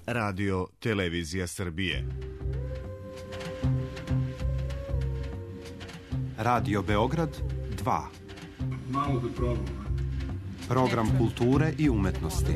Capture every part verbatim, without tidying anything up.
Radio Televizija Srbije. Radio Beograd dva. Malo da probam. Program kulture i umetnosti.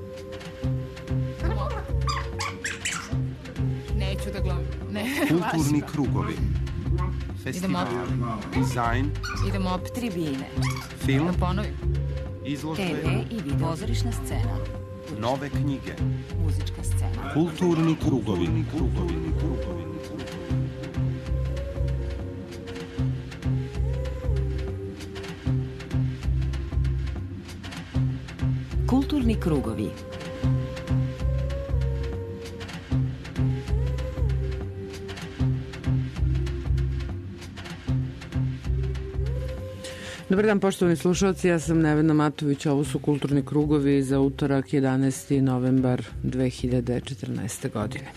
Neću da gledam. Ne, kulturni krugovi. Festival, dizajn. Idemo opet tribine. Film. Da ponovim. Izložbe. te ve i video. Pozorišna scena. Nove knjige. Muzička scena. Kulturni krugovi. Krugovi. Krugovi. Kulturni krugovi. Dobar dan, poštovani slušalci, ja sam Nevena Matović, ovo su Kulturni krugovi za utorak jedanaesti novembar dve hiljade četrnaeste. godine.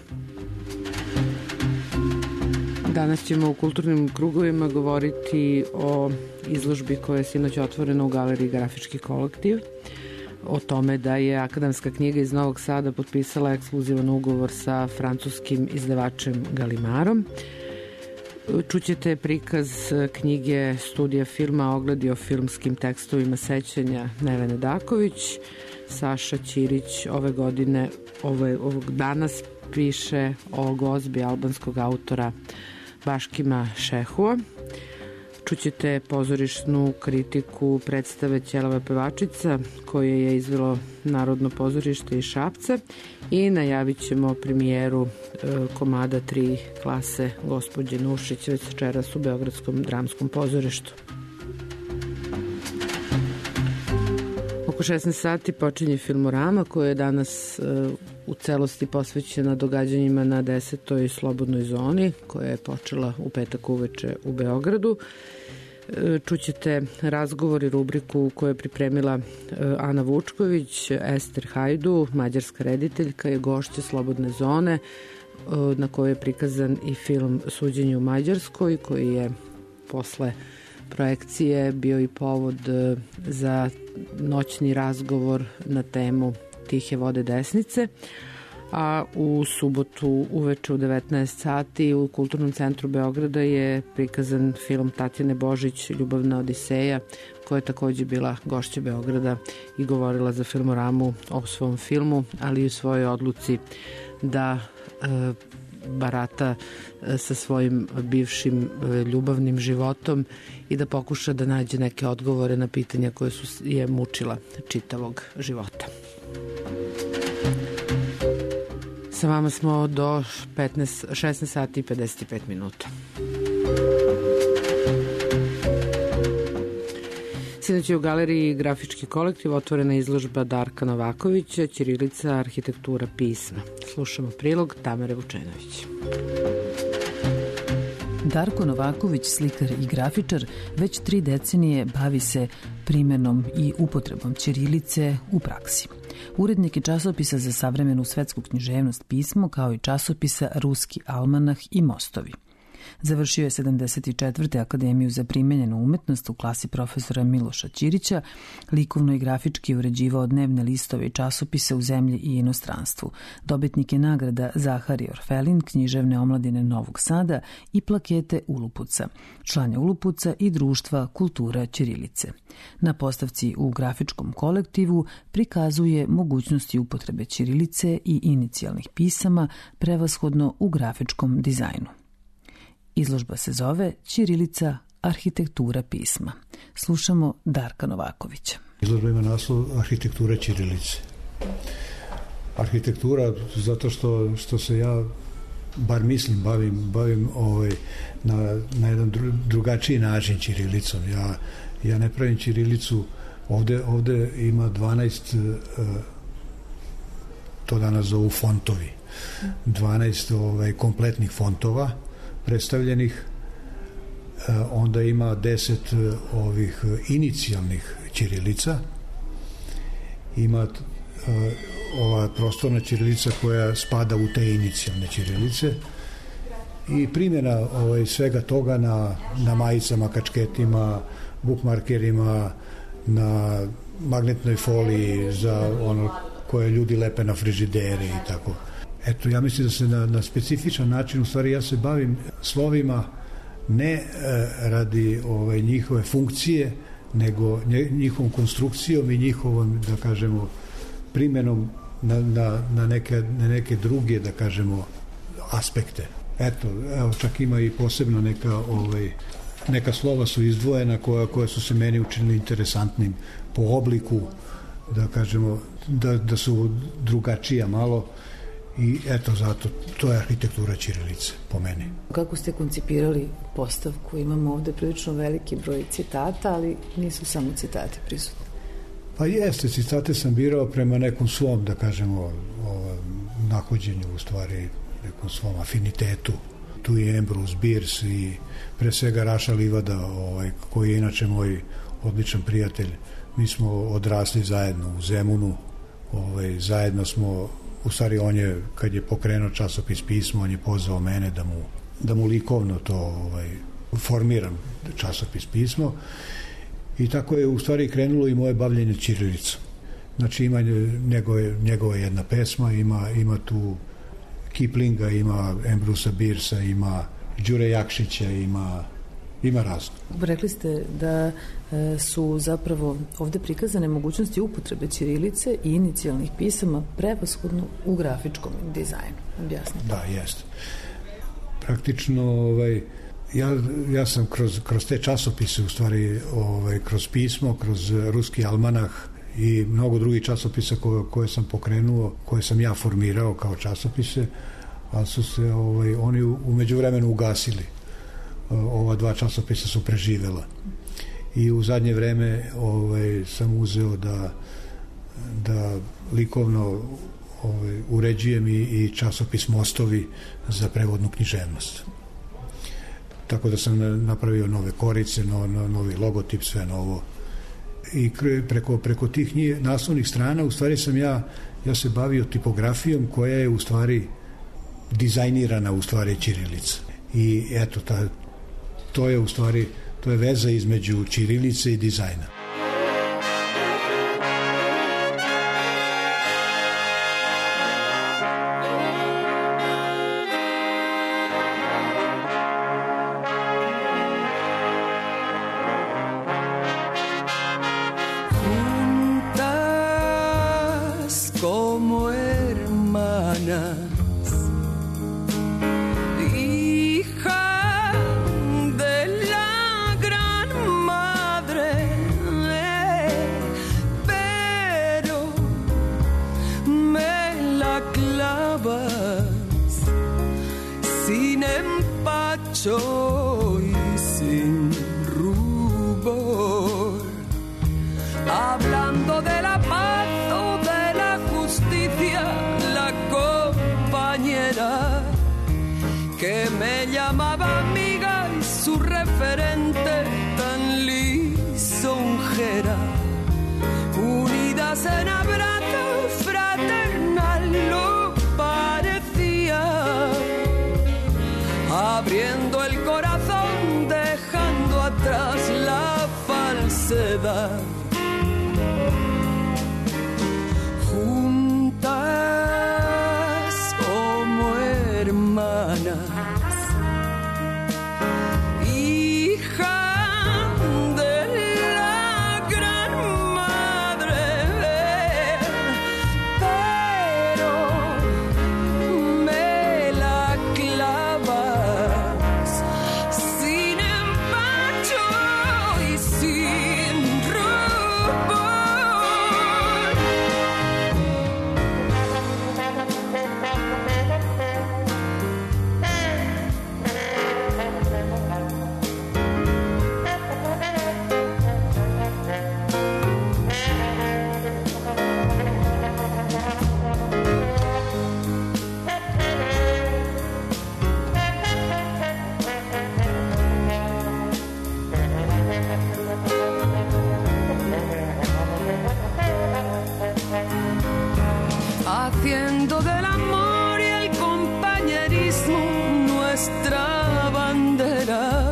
Danas ćemo u Kulturnim krugovima govoriti o izložbi koja je sinoć otvorena u Galeriji Grafički kolektiv, o tome da je akademska knjiga iz Novog Sada potpisala ekskluzivan ugovor sa francuskim izdavačem Galimarom. Čućete prikaz knjige Studija filma Ogledi o filmskim tekstovima sećanja Nevene Daković. Saša Ćirić ove godine, ove, ovog danas piše o gozbi albanskog autora Baškima Šehua. Čućete pozorišnu kritiku predstave Ćelava pevačica koje je izvelo Narodno pozorište iz Šapca i najavit ćemo premijeru e, komada tri klase Gospođe Nušić već večeras u Beogradskom dramskom pozorištu. Oko šesnaest sati počinje Filmorama koja je danas e, u celosti posvećena događanjima na desetoj slobodnoj zoni koja je počela u petak uveče u Beogradu. Čućete razgovor i rubriku koju je pripremila Ana Vučković. Ester Hajdu, mađarska rediteljka, je gošća Slobodne zone na kojoj je prikazan i film Suđenje u Mađarskoj koji je posle projekcije bio i povod za noćni razgovor na temu Tihe vode desnice. A u subotu uveče u devetnaest sati u Kulturnom centru Beograda je prikazan film Tatjane Božić Ljubavna odiseja koja je takođe bila gošća Beograda i govorila za Filmoramu o svom filmu, ali i u svojoj odluci da e, barata e, sa svojim bivšim e, ljubavnim životom i da pokuša da nađe neke odgovore na pitanja koje su je mučila čitavog života. Sa vama smo do petnaest, šesnaest sati i pedeset pet minuta. Sinoć je u Galeriji Grafički kolektiv otvorena izložba Darka Novakovića Ćirilica, arhitektura pisma. Slušamo prilog Tamare Vučenović. Darko Novaković, slikar i grafičar, već tri decenije bavi se primenom i upotrebom ćirilice u praksi. Urednik je časopisa za savremenu svetsku književnost Pismo, kao i časopisa Ruski almanah i Mostovi. Završio je sedamdeset četvrte Akademiju za primenjenu umetnost u klasi profesora Miloša Ćirića, likovno i grafički uređivao dnevne listove i časopise u zemlji i inostranstvu. Dobitnik je nagrada Zahari Orfelin, književne omladine Novog Sada i plakete Ulupuca, član je Ulupuca i društva Kultura ćirilice. Na postavci u grafičkom kolektivu prikazuje mogućnosti upotrebe ćirilice i inicijalnih pisama, prevashodno u grafičkom dizajnu. Izložba se zove Ćirilica, arhitektura pisma. Slušamo Darka Novakovića. Izložba ima naslov Arhitektura ćirilice. Arhitektura zato što, što se ja, bar mislim, bavim, bavim ovaj, na, na jedan dru, drugačiji način ćirilicom. Ja, ja ne pravim ćirilicu, ovde, ovde ima dvanaest, to danas zovu fontovi, dvanaest ovaj, kompletnih fontova predstavljenih, onda ima deset ovih inicijalnih ćirilica, ima ova prostorna ćirilica koja spada u te inicijalne ćirilice i primjena ovaj, svega toga na, na majicama, kačketima, bukmarkerima, na magnetnoj foliji za ono koje ljudi lepe na frižidere i tako. Eto, ja mislim da se na, na specifičan način, u stvari ja se bavim slovima ne e, radi ove, njihove funkcije, nego njihovom konstrukcijom i njihovom, da kažemo, primjenom na, na, na, neke, na neke druge, da kažemo, aspekte. Eto, evo, čak ima i posebno neka, ovaj, neka slova su izdvojena koja, koja su se meni učinili interesantnim po obliku, da kažemo, da, da su drugačija malo i eto, zato, to je arhitektura ćirilice, po meni. Kako ste koncipirali postavku? Imamo ovde prilično veliki broj citata, ali nisu samo citati prisutni. Pa jeste, citate sam birao prema nekom svom, da kažemo, o, nahođenju, u stvari, nekom svom afinitetu. Tu je Ambrose Bierce i pre svega Raša Livada, ovaj, koji je inače moj odličan prijatelj. Mi smo odrasli zajedno u Zemunu, ovaj, zajedno smo, u stvari on je, kad je pokrenuo časopis Pismo, on je pozvao mene da mu, da mu likovno to ovaj, formiram časopis Pismo i tako je u stvari krenulo i moje bavljenje ćirilicom. Znači ima njegove, njegova jedna pesma, ima, ima tu Kiplinga, ima Ambrosea Biercea, ima Đure Jakšića, ima, ima razno. Rekli ste da e, su zapravo ovde prikazane mogućnosti upotrebe ćirilice i inicijalnih pisama prevashodno u grafičkom dizajnu. Objasnite. Da, jeste. Praktično, ovaj, ja, ja sam kroz, kroz te časopise, u stvari, ovaj, kroz pismo, kroz ruski almanah i mnogo drugih časopisa koje, koje sam pokrenuo, koje sam ja formirao kao časopise, ali su se ovaj, oni u, u međuvremenu ugasili. Ova dva časopisa su preživela. I u zadnje vreme ovaj, sam uzeo da, da likovno ovaj, uređujem i, i časopis Mostovi za prevodnu književnost. Tako da sam napravio nove korice, no, no, novi logotip, sve novo. I preko, preko tih njih, naslovnih strana, u stvari sam ja, ja se bavio tipografijom koja je u stvari dizajnirana u stvari ćirilica. I eto, ta, to je u stvari, to je veza između ćirilice i dizajna. Haciendo del amor y el compañerismo nuestra bandera,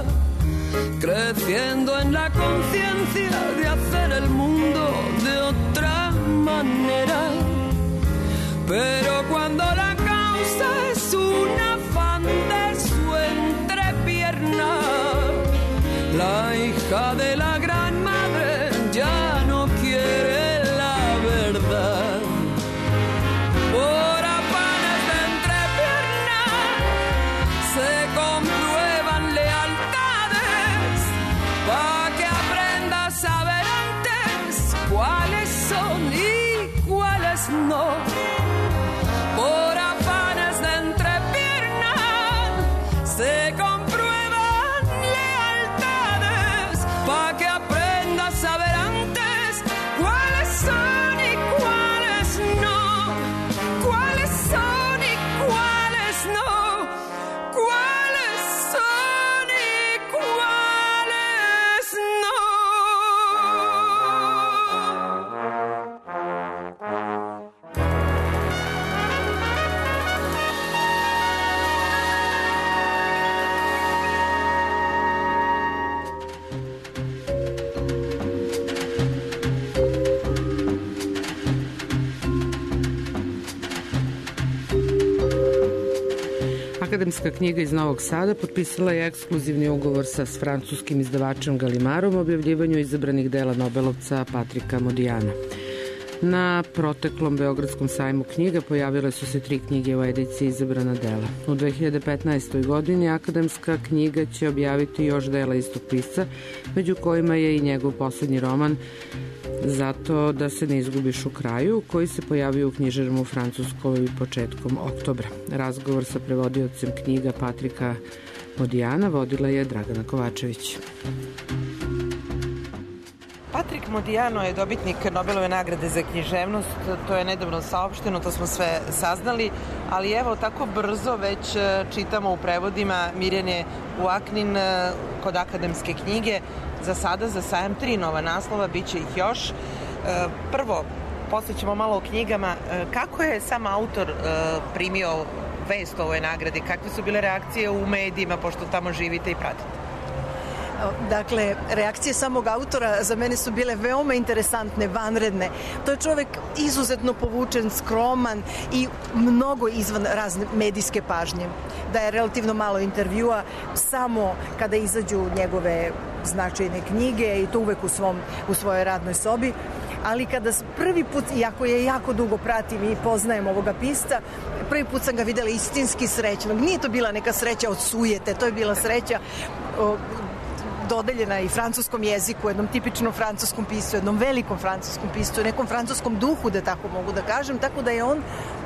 creciendo en la conciencia de hacer el mundo de otra manera. Pero cuando la causa causa es un afán de su entrepierna. La hija de la gran madre ya no quiere la verdad. Por afanes de entrepierna se comprueban lealtades, pa' que aprendas a ver antes cuáles son y cuáles no. Por afanes de entrepierna se comprueban lealtades, pa' que aprendas a ver antes cuáles son y cuáles no, cuáles son y cuáles no, cuáles son y cuáles no. Akademska knjiga iz Novog Sada potpisala je ekskluzivni ugovor sa s francuskim izdavačem Galimarom o objavljivanju izabranih dela Nobelovca Patrika Modijana. Na proteklom Beogradskom sajmu knjiga pojavile su se tri knjige u ediciji izabrana dela. U dve hiljade petnaestoj. godini Akademska knjiga će objaviti još dela istog pisca, među kojima je i njegov poslednji roman Zato da se ne izgubiš u kraju, koji se pojavio u knjižarama u Francuskoj početkom oktobra. Razgovor sa prevodiocem knjiga Patrika Modijana vodila je Dragana Kovačević. Patrik Modijano je dobitnik Nobelove nagrade za književnost, to je nedavno saopšteno, to smo sve saznali, ali evo tako brzo već čitamo u prevodima Mirjane Uaknin kod Akademske knjige. Za sada za sajam tri nova naslova, bit će ih još. Prvo, posle ćemo malo o knjigama. Kako je sam autor primio vest o ovoj nagradi? Kakve su bile reakcije u medijima, pošto tamo živite i pratite? Dakle, reakcije samog autora za mene su bile veoma interesantne, vanredne. To je čovek izuzetno povučen, skroman i mnogo izvan razne medijske pažnje. Da je relativno malo intervjua, samo kada izađu njegove značajne knjige i to uvek u, svom, u svojoj radnoj sobi. Ali kada prvi put, iako je jako dugo pratim i poznajem ovoga pisca, prvi put sam ga videla istinski srećnog. Nije to bila neka sreća od sujete, to je bila sreća o, dodeljena i francuskom jeziku, jednom tipičnom francuskom piscu, jednom velikom francuskom piscu, nekom francuskom duhu, da tako mogu da kažem, tako da je on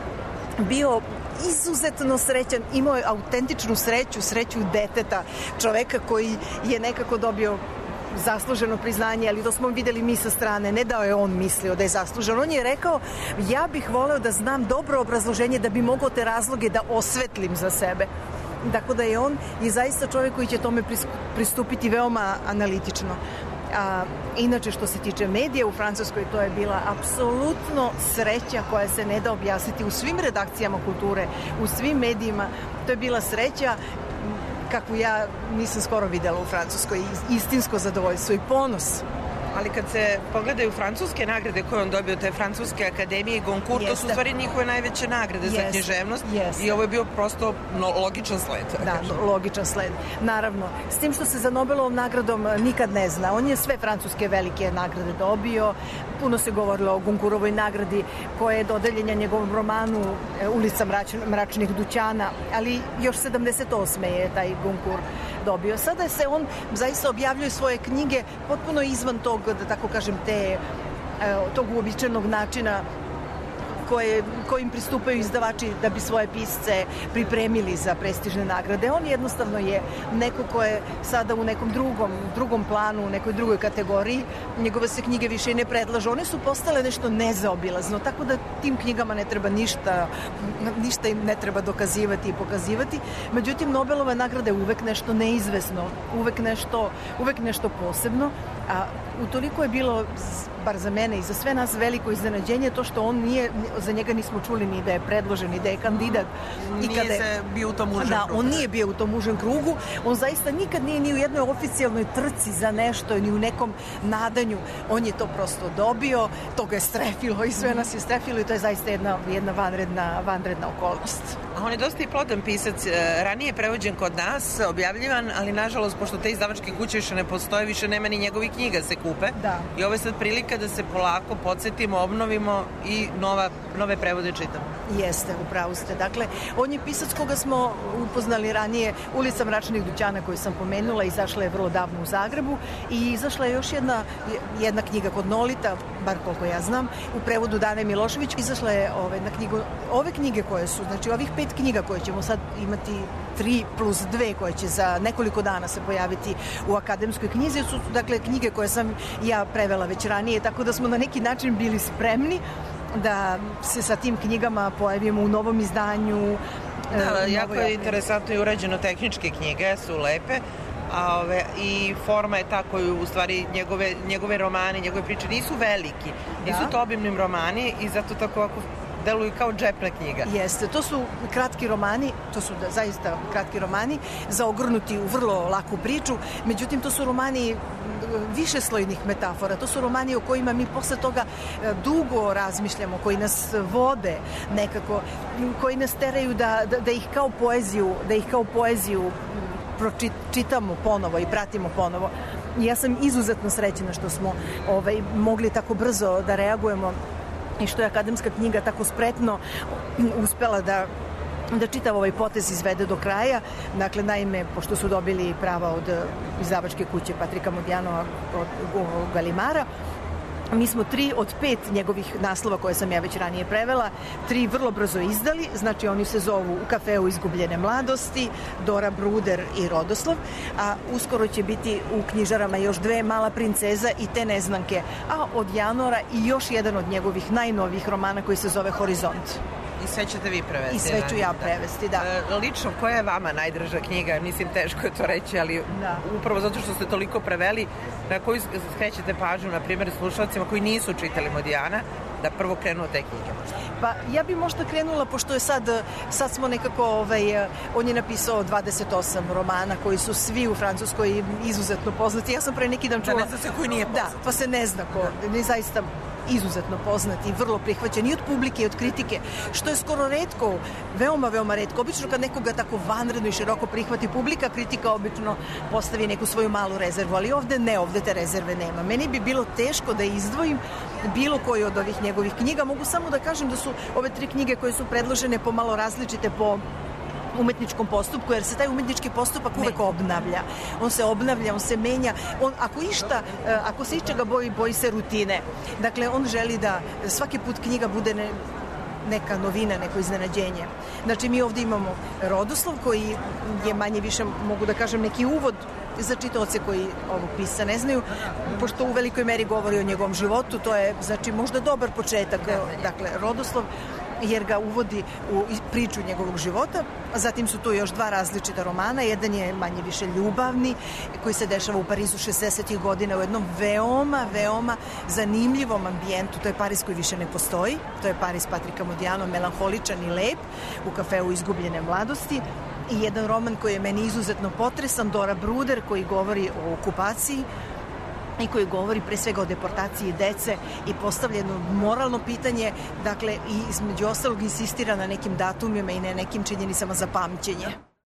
bio izuzetno srećan, imao je autentičnu sreću, sreću deteta, čoveka koji je nekako dobio zasluženo priznanje, ali to smo videli mi sa strane, ne da je on mislio da je zasluženo. On je rekao, ja bih voleo da znam dobro obrazloženje da bi mogao te razloge da osvetlim za sebe. Tako da je on i zaista čovjek koji će tome pristupiti veoma analitično. A, inače, što se tiče medija u Francuskoj, to je bila apsolutno sreća koja se ne da objasniti u svim redakcijama kulture, u svim medijima. To je bila sreća kakvu ja nisam skoro videla u Francuskoj. Istinsko zadovoljstvo i ponos. Ali kad se pogledaju francuske nagrade koje on dobio, te francuske akademije i Goncourt, to su stvari njihove najveće nagrade Jeste. za književnost. Jeste. I ovo je bio prosto no, logičan sled. Da, kažem. logičan sled. Naravno. S tim što se za Nobelovom nagradom nikad ne zna. On je sve francuske velike nagrade dobio. Puno se govorilo o Goncourtovoj nagradi koja je dodeljena njegovom romanu Ulica mrač, mračnih dućana, ali još sedamdeset osme je taj Goncourt dobio. Sada se on zaista objavljuje svoje knjige potpuno izvan tog, da tako kažem, te, tog uobičajenog načina koje, kojim pristupaju izdavači da bi svoje pisce pripremili za prestižne nagrade. On jednostavno je neko ko je sada u nekom drugom, drugom planu, u nekoj drugoj kategoriji. Njegove se knjige više i ne predlažu. One su postale nešto nezaobilazno, tako da tim knjigama ne treba ništa, ništa im ne treba dokazivati i pokazivati. Međutim, Nobelova nagrada je uvek nešto neizvesno, uvek nešto, uvek nešto posebno, A utoliko je bilo, bar za mene i za sve nas, veliko iznenađenje to što on nije, za njega nismo čuli ni da je predložen, ni da je kandidat. Nije I kada je, se bio u tom užem da, krugu. on nije bio u tom užem krugu. On zaista nikad nije ni u jednoj oficijalnoj trci za nešto, ni u nekom nadanju. On je to prosto dobio, to ga je strefilo i sve nas je strefilo i to je zaista jedna, jedna vanredna, vanredna okolnost. On je dosta i plodan pisac. Ranije prevođen kod nas, objavljivan, ali nažalost, pošto te izdavačke kuće više ne postoje, više nema ni njegovih knjiga se kupe. Da. I ovo je sad prilika da se polako podsjetimo, obnovimo i nova, nove prevode čitamo. Jeste, upravo ste. Dakle, on je pisac koga smo upoznali ranije, Ulica mračnih dućana koju sam pomenula, izašla je vrlo davno u Zagrebu i izašla je još jedna, jedna knjiga kod Nolita, bar koliko ja znam, u prevodu Dane Milošević. Izašla je ove, na knjigu, ove knjige koje su, znači ovih pet knjiga koje ćemo sad imati, tri plus dve koje će za nekoliko dana se pojaviti u akademskoj knjizi, su dakle knjige koje sam ja prevela već ranije, tako da smo na neki način bili spremni da se sa tim knjigama pojavimo u novom izdanju. Da, jako je interesantno i urađeno, tehničke knjige su lepe, a ove, i forma je ta koju u stvari njegove, njegove romane, njegove priče nisu veliki, nisu da. to obimnim romani i zato tako ovako deluju kao džepna knjiga. Jeste, to su kratki romani, to su da, zaista kratki romani, zaogrnuti u vrlo laku priču, međutim to su romani višeslojnih metafora, to su romani o kojima mi posle toga dugo razmišljamo, koji nas vode nekako, koji nas teraju da, da, da ih kao poeziju, da ih kao poeziju pročitamo ponovo i pratimo ponovo. Ja sam izuzetno srećena što smo ovaj, mogli tako brzo da reagujemo i što je akademska knjiga tako spretno uspela da da čitav ovaj potez izvede do kraja. Dakle, naime, pošto su dobili prava od izdavačke kuće Patrika Modijanova od Galimara, mi smo tri od pet njegovih naslova koje sam ja već ranije prevela, tri vrlo brzo izdali, znači oni se zovu U kafeu izgubljene mladosti, Dora Bruder i Rodoslov, a uskoro će biti u knjižarama još dve, Mala princeza i Te neznanke, a od januara i još jedan od njegovih najnovijih romana koji se zove Horizont. I sve ćete vi prevesti. I sve ću ja prevesti, da. E, lično, koja je vama najdraža knjiga? Mislim, teško je to reći, ali da. upravo zato što ste toliko preveli, na koju skrećete pažnju, na primjer, slušalcima koji nisu čitali Modijana, da prvo krenu od te knjige? Pa ja bi možda krenula, pošto je sad, sad smo nekako, ovaj, on je napisao dvadeset osam romana koji su svi u Francuskoj izuzetno poznati. Ja sam pre neki dan čula... Da ne zna se koji nije poznat. Da, pa se ne zna ko, da. ne zaista izuzetno poznati i vrlo prihvaćen i od publike i od kritike, što je skoro retko, veoma, veoma retko. Obično kad nekoga tako vanredno i široko prihvati publika, kritika obično postavi neku svoju malu rezervu, ali ovde ne, ovde te rezerve nema. Meni bi bilo teško da izdvojim bilo koji od ovih njegovih knjiga. Mogu samo da kažem da su ove tri knjige koje su predložene pomalo različite po umetničkom postupku, jer se taj umetnički postupak uvek obnavlja. On se obnavlja, on se menja. On, ako išta, ako se ičega boji, boji se rutine. Dakle, on želi da svaki put knjiga bude ne, neka novina, neko iznenađenje. Znači, mi ovdje imamo Rodoslov, koji je manje više, mogu da kažem, neki uvod za čitaoce koji ovog pisa ne znaju, pošto u velikoj meri govori o njegovom životu, to je, znači, možda dobar početak, dakle, Rodoslov, jer ga uvodi u priču njegovog života. Zatim su tu još dva različita romana. Jedan je manje više ljubavni, koji se dešava u Parizu šezdesetih godina u jednom veoma, veoma zanimljivom ambijentu. To je Pariz koji više ne postoji. To je Pariz Patrika Modijana, melanholičan i lep, U kafeu izgubljene mladosti. I jedan roman koji je meni izuzetno potresan, Dora Bruder, koji govori o okupaciji i koji govori pre svega o deportaciji dece i postavljeno moralno pitanje, dakle, i između ostalog insistira na nekim datumima i na nekim činjenicama za pamćenje.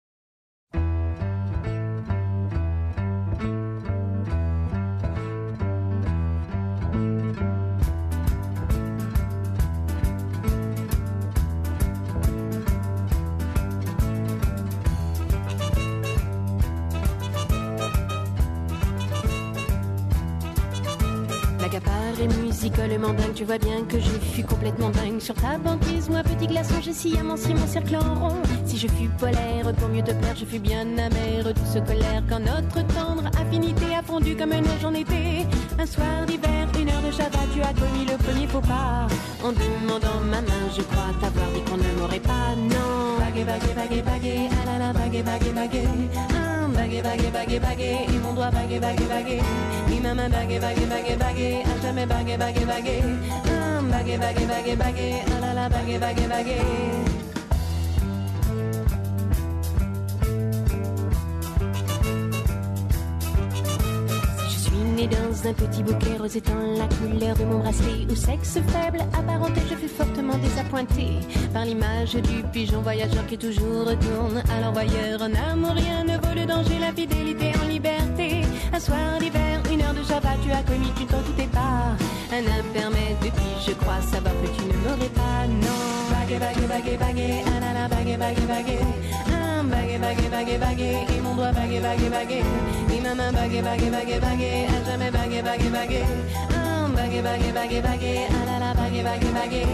Musicalement dingue, tu vois bien que je fus complètement dingue. Sur ta banquise, moi petit glaçon, j'ai si amancié mon cercle en rond. Si je fus polaire, pour mieux te plaire, je fus bien amère, douce colère. Quand notre tendre affinité a fondu comme neige en été, un soir d'hiver, une heure de Shabbat, tu as commis le premier faux pas. En demandant ma main, je crois t'avoir dit qu'on ne m'aurait pas, non. Bagué, bagué, bagué, bagué, ah la la, bagué, bagué, bagué. Un baguer, baguer, baguer, baguer, et mon doigt baguer, baguer, baguer, et ma main baguer, baguer, baguer, baguer, à jamais baguer, baguer, baguer, ah, baguer, baguer, baguer, baguer, ah la la baguer, baguer, baguer. Dans un petit bouquet rose étant la couleur de mon bracelet. Au sexe faible apparenté, je fus fortement désappointée par l'image du pigeon voyageur qui toujours retourne à l'envoyeur. En amour, rien ne vaut le danger, la fidélité en liberté. Un soir d'hiver, une heure de Java, tu as commis tu t'en doutais pas. Un intermède de qui je crois savoir que tu ne m'aurais pas, non. Baguer, baguer, baguer, baguer, ah la la, baguer, baguer, baguer, ah, baguer, baguer, baguer, baguer, et mon doigt baguer, baguer, baguer, et ma main baguer, baguer, baguer, baguer, à jamais baguer, baguer, baguer, ah, baguer, baguer, baguer, baguer, ah la la, baguer, baguer, baguer.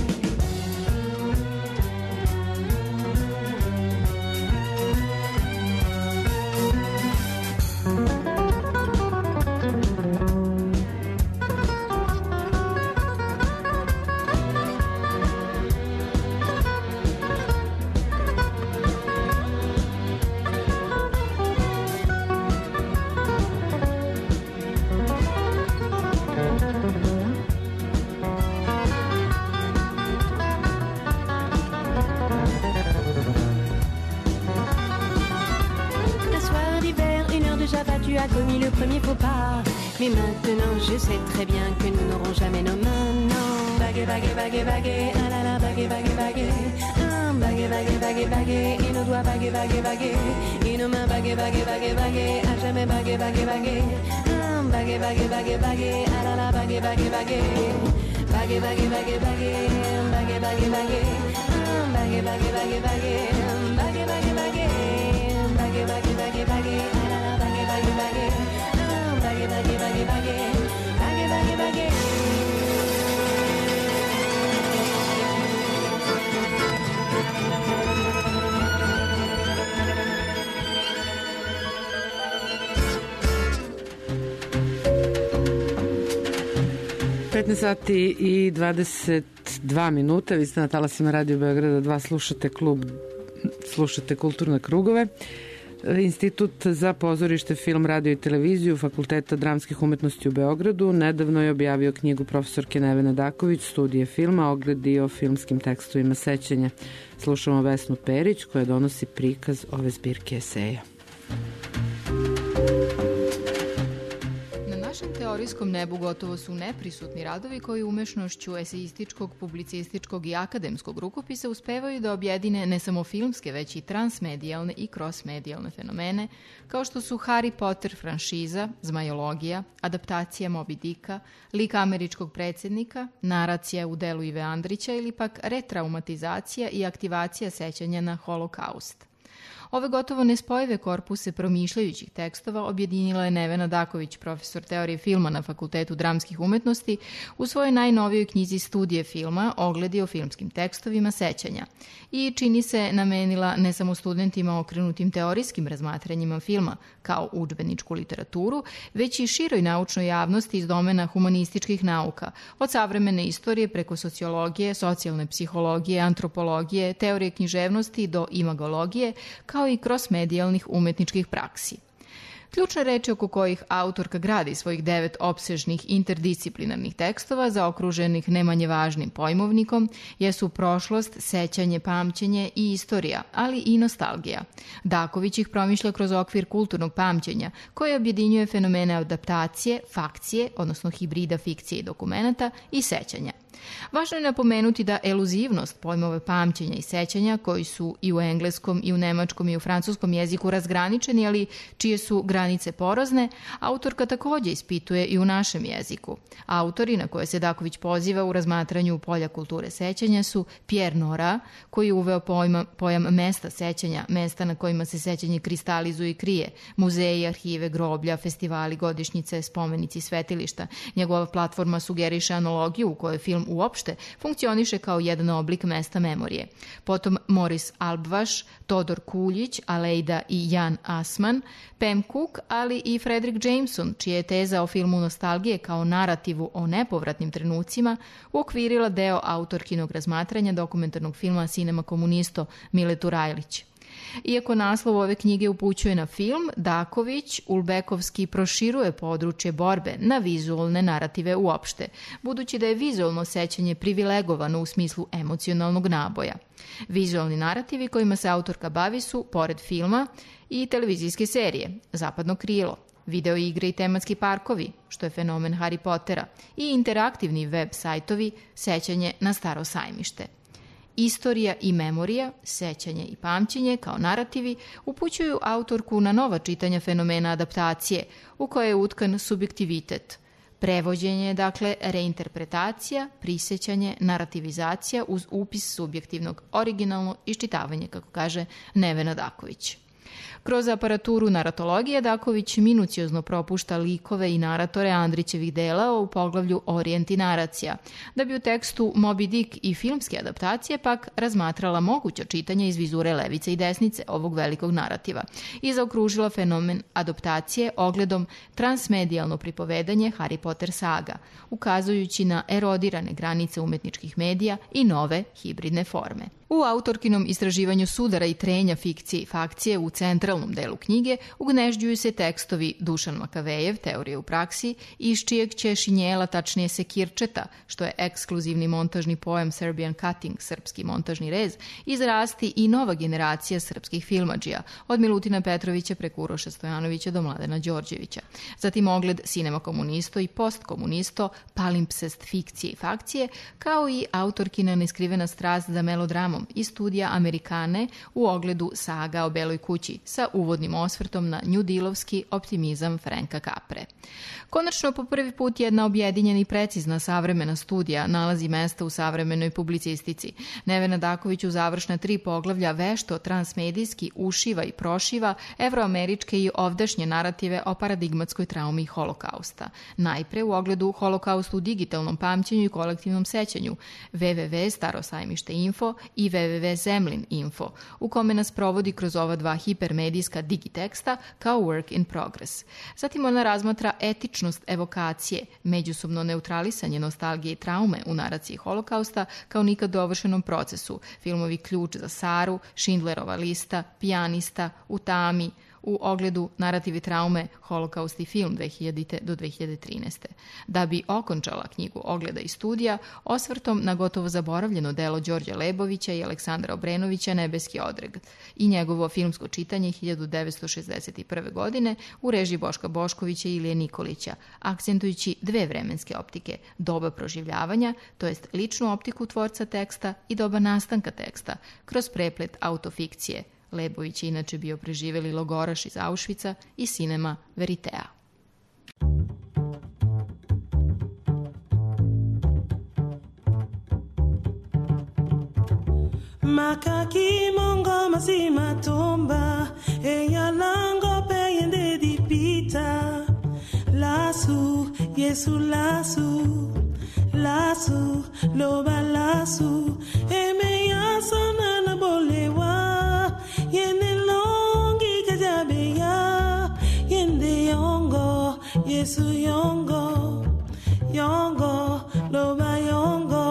Tu as commis le premier faux pas, mais maintenant je sais très bien que nous n'aurons jamais nos mains, non. Baguer, baguer, baguer, baguer, ah la la, baguer, baguer, baguer, ah, baguer, baguer, baguer, baguer, et nos doigts baguer, baguer, baguer, et nos mains baguer, baguer, baguer, baguer, à jamais baguer, baguer, baguer, ah, baguer, baguer, baguer, baguer, ah la la, baguer, baguer, baguer, baguer, baguer, baguer, baguer, baguer, baguer, baguer, ah, baguer, baguer, baguer, baguer, baguer, baguer, baguer, baguer, baguer, baguer, baguer, ah la la, baguer, baguer, baguer, ah, baguer, baguer, baguer, baguer, baguer, baguer, baguer. petnaest sati i dvadeset dva minuta, vi ste na talasima Radio Beograda dva, slušate klub, slušate Kulturne krugove. Institut za pozorište, film, radio i televiziju Fakulteta dramskih umetnosti u Beogradu nedavno je objavio knjigu profesorke Nevene Daković, Studije filma, ogledi o filmskim tekstovima sećanja. Slušamo Vesnu Perić koja donosi prikaz ove zbirke eseja. Na našem teorijskom nebu gotovo su neprisutni radovi koji umešnošću eseističkog, publicističkog i akademskog rukopisa uspevaju da objedine ne samo filmske, već i transmedijalne i crossmedijalne fenomene, kao što su Harry Potter franšiza, zmajologija, adaptacija Moby Dicka, lik američkog predsjednika, naracija u delu Ive Andrića ili pak retraumatizacija i aktivacija sećanja na holokaust. Ove gotovo nespojive korpuse promišljajućih tekstova objedinila je Nevena Daković, profesor teorije filma na Fakultetu dramskih umetnosti, u svojoj najnovijoj knjizi Studije filma, ogledi o filmskim tekstovima sećanja. I čini se namenila ne samo studentima okrenutim teorijskim razmatranjima filma kao udžbeničku literaturu, već i široj naučnoj javnosti iz domena humanističkih nauka, od savremene istorije preko sociologije, socijalne psihologije, antropologije, teorije književnosti do imagologije, kao i crossmedijalnih umetničkih praksi. Ključne reči oko kojih autorka gradi svojih devet opsežnih interdisciplinarnih tekstova zaokruženih ne manje važnim pojmovnikom jesu prošlost, sećanje, pamćenje i istorija, ali i nostalgija. Daković ih promišlja kroz okvir kulturnog pamćenja koje objedinjuje fenomene adaptacije, fakcije, odnosno hibrida fikcije i dokumenata i sećanja. Važno je napomenuti da eluzivnost pojmova pamćenja i sećanja, koji su i u engleskom, i u nemačkom, i u francuskom jeziku razgraničeni, ali čije su granice porozne, autorka takođe ispituje i u našem jeziku. Autori na koje se Daković poziva u razmatranju polja kulture sećanja su Pierre Nora, koji je uveo pojma, pojam mesta sećanja, mesta na kojima se sećanje kristalizuje i krije, muzeji, arhive, groblja, festivali, godišnjice, spomenici, svetilišta. Njegova platforma sugeriše analogiju u kojoj film uopšte funkcioniše kao jedan oblik mesta memorije. Potom Moris Albvaš, Todor Kuljić, Aleida i Jan Asman, Pam Cook, ali i Frederick Jameson, čija je teza o filmu nostalgije kao narativu o nepovratnim trenucima uokvirila deo autorkinog razmatranja dokumentarnog filma Cinema Komunisto Mile Turajlić. Iako naslov ove knjige upućuje na film, Daković Ulbekovski proširuje područje borbe na vizualne narative uopšte, budući da je vizualno sećanje privilegovano u smislu emocionalnog naboja. Vizualni narativi kojima se autorka bavi su, pored filma, i televizijske serije, Zapadno krilo, video igre i tematski parkovi, što je fenomen Harry Pottera, i interaktivni web sajtovi Sećanje na staro sajmište. Istorija i memorija, sećanje i pamćenje kao narativi upućuju autorku na nova čitanja fenomena adaptacije, u kojoj je utkan subjektivitet. Prevođenje je, dakle, reinterpretacija, prisećanje, narativizacija uz upis subjektivnog, originalno iščitavanje, kako kaže Nevena Daković. Kroz aparaturu naratologije Daković minuciozno propušta likove i naratore Andrićevih dela u poglavlju Orijent i naracija, da bi u tekstu Moby Dick i filmske adaptacije pak razmatrala moguća čitanja iz vizure levice i desnice ovog velikog narativa i zaokružila fenomen adaptacije ogledom transmedijalno pripovedanje Harry Potter saga, ukazujući na erodirane granice umetničkih medija i nove hibridne forme. U autorkinom istraživanju sudara i trenja fikcije i fakcije u centralnom delu knjige ugnežđuju se tekstovi Dušan Makavejev, Teorije u praksi, iz čijeg će šinjela, tačnije sekirčeta, što je ekskluzivni montažni pojam Serbian Cutting, srpski montažni rez, izrasti i nova generacija srpskih filmadžija, od Milutina Petrovića preko Uroša Stojanovića do Mladena Đorđevića. Zatim ogled sinema komunisto i postkomunisto, palimpsest fikcije i fakcije, kao i autorkina neskrivena strast za melodramom iz studija Amerikane u ogledu saga o Beloj kući sa uvodnim osvrtom na njudilovski optimizam Franka Capre. Konačno, po prvi put jedna objedinjena i precizna savremena studija nalazi mesta u savremenoj publicistici. Nevena Daković u završna tri poglavlja vešto transmedijski ušiva i prošiva evroameričke i ovdašnje narative o paradigmatskoj traumi holokausta. Najpre u ogledu holokaustu u digitalnom pamćenju i kolektivnom sećanju w w w tačka starosajmište tačka info i w w w tačka zemlin tačka info, u kome nas provodi kroz ova dva hipermedijska digiteksta kao work in progress. Zatim ona razmatra etičnost evokacije, međusobno neutralisanje nostalgije i traume u naraciji holokausta kao nikad dovršenom procesu, filmovi Ključ za Saru, Schindlerova lista, Pijanista, U tami, u ogledu narativi traume, holokaust i film dve hiljadite do dve hiljade trinaeste. Da bi okončala knjigu Ogleda i studija osvrtom na gotovo zaboravljeno delo Đorđa Lebovića i Aleksandra Obrenovića Nebeski odreg i njegovo filmsko čitanje hiljadu devetsto šezdeset prve. godine u režiji Boška Boškovića i Ilije Nikolića, akcentujući dve vremenske optike, doba proživljavanja, to jest ličnu optiku tvorca teksta i doba nastanka teksta, kroz preplet autofikcije. Lebović je inače bio preživeli logoraš iz Auschwitza i sinema Veritea. Makaki mongo masima tomba e yalango peyende di pita lasu Yesu lasu lasu loba lasu e me yasona na bolewa yende longi kajabe ya yende yongo Yesu yongo yongo loba yongo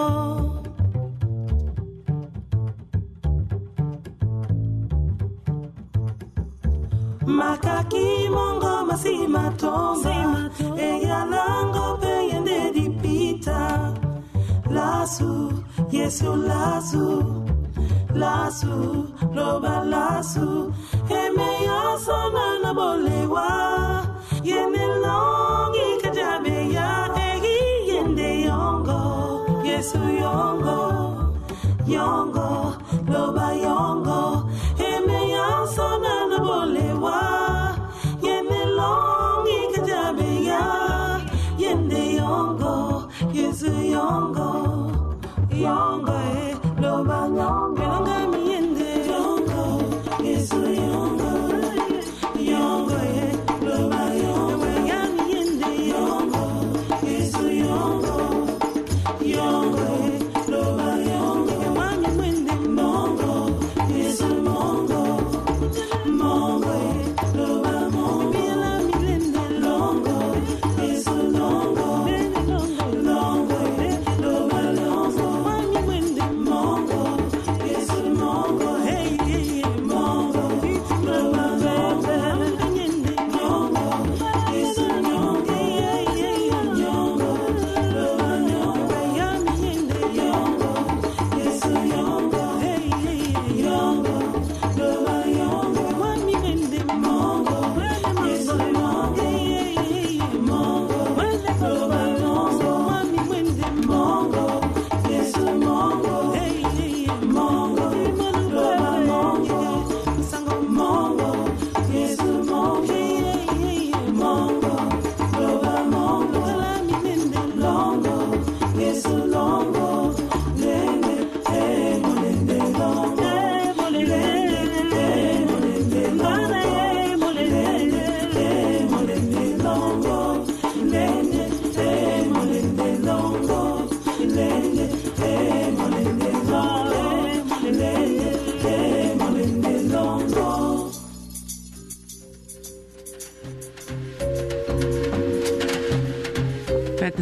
Makaki mongo masima tomba e yalango peyende di pita lasu Yesu lasu lasu loba lasu eme yasona na bolewa yende longi kajabe ya egi yende yongo Yesu yongo yongo loba yongo eme yasona na bolewa yende longi kajabe ya yende yongo Yesu yongo yongo eh loba yongo belanga mi yende yongo Yesu yongo yongo eh loba yongo ya mi yende yongo Yesu yongo yongo eh loba yongo mami mwende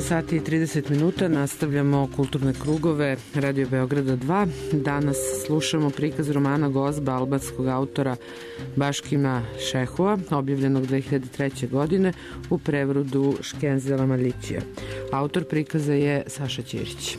šesnaest sati i trideset minuta, nastavljamo kulturne krugove Radio Beograda dva. Danas slušamo prikaz romana Gozba albanskog autora Baškima Šehua, objavljenog dve hiljade treće. godine u prevodu Škenzela Malićija. Autor prikaza je Saša Ćirić.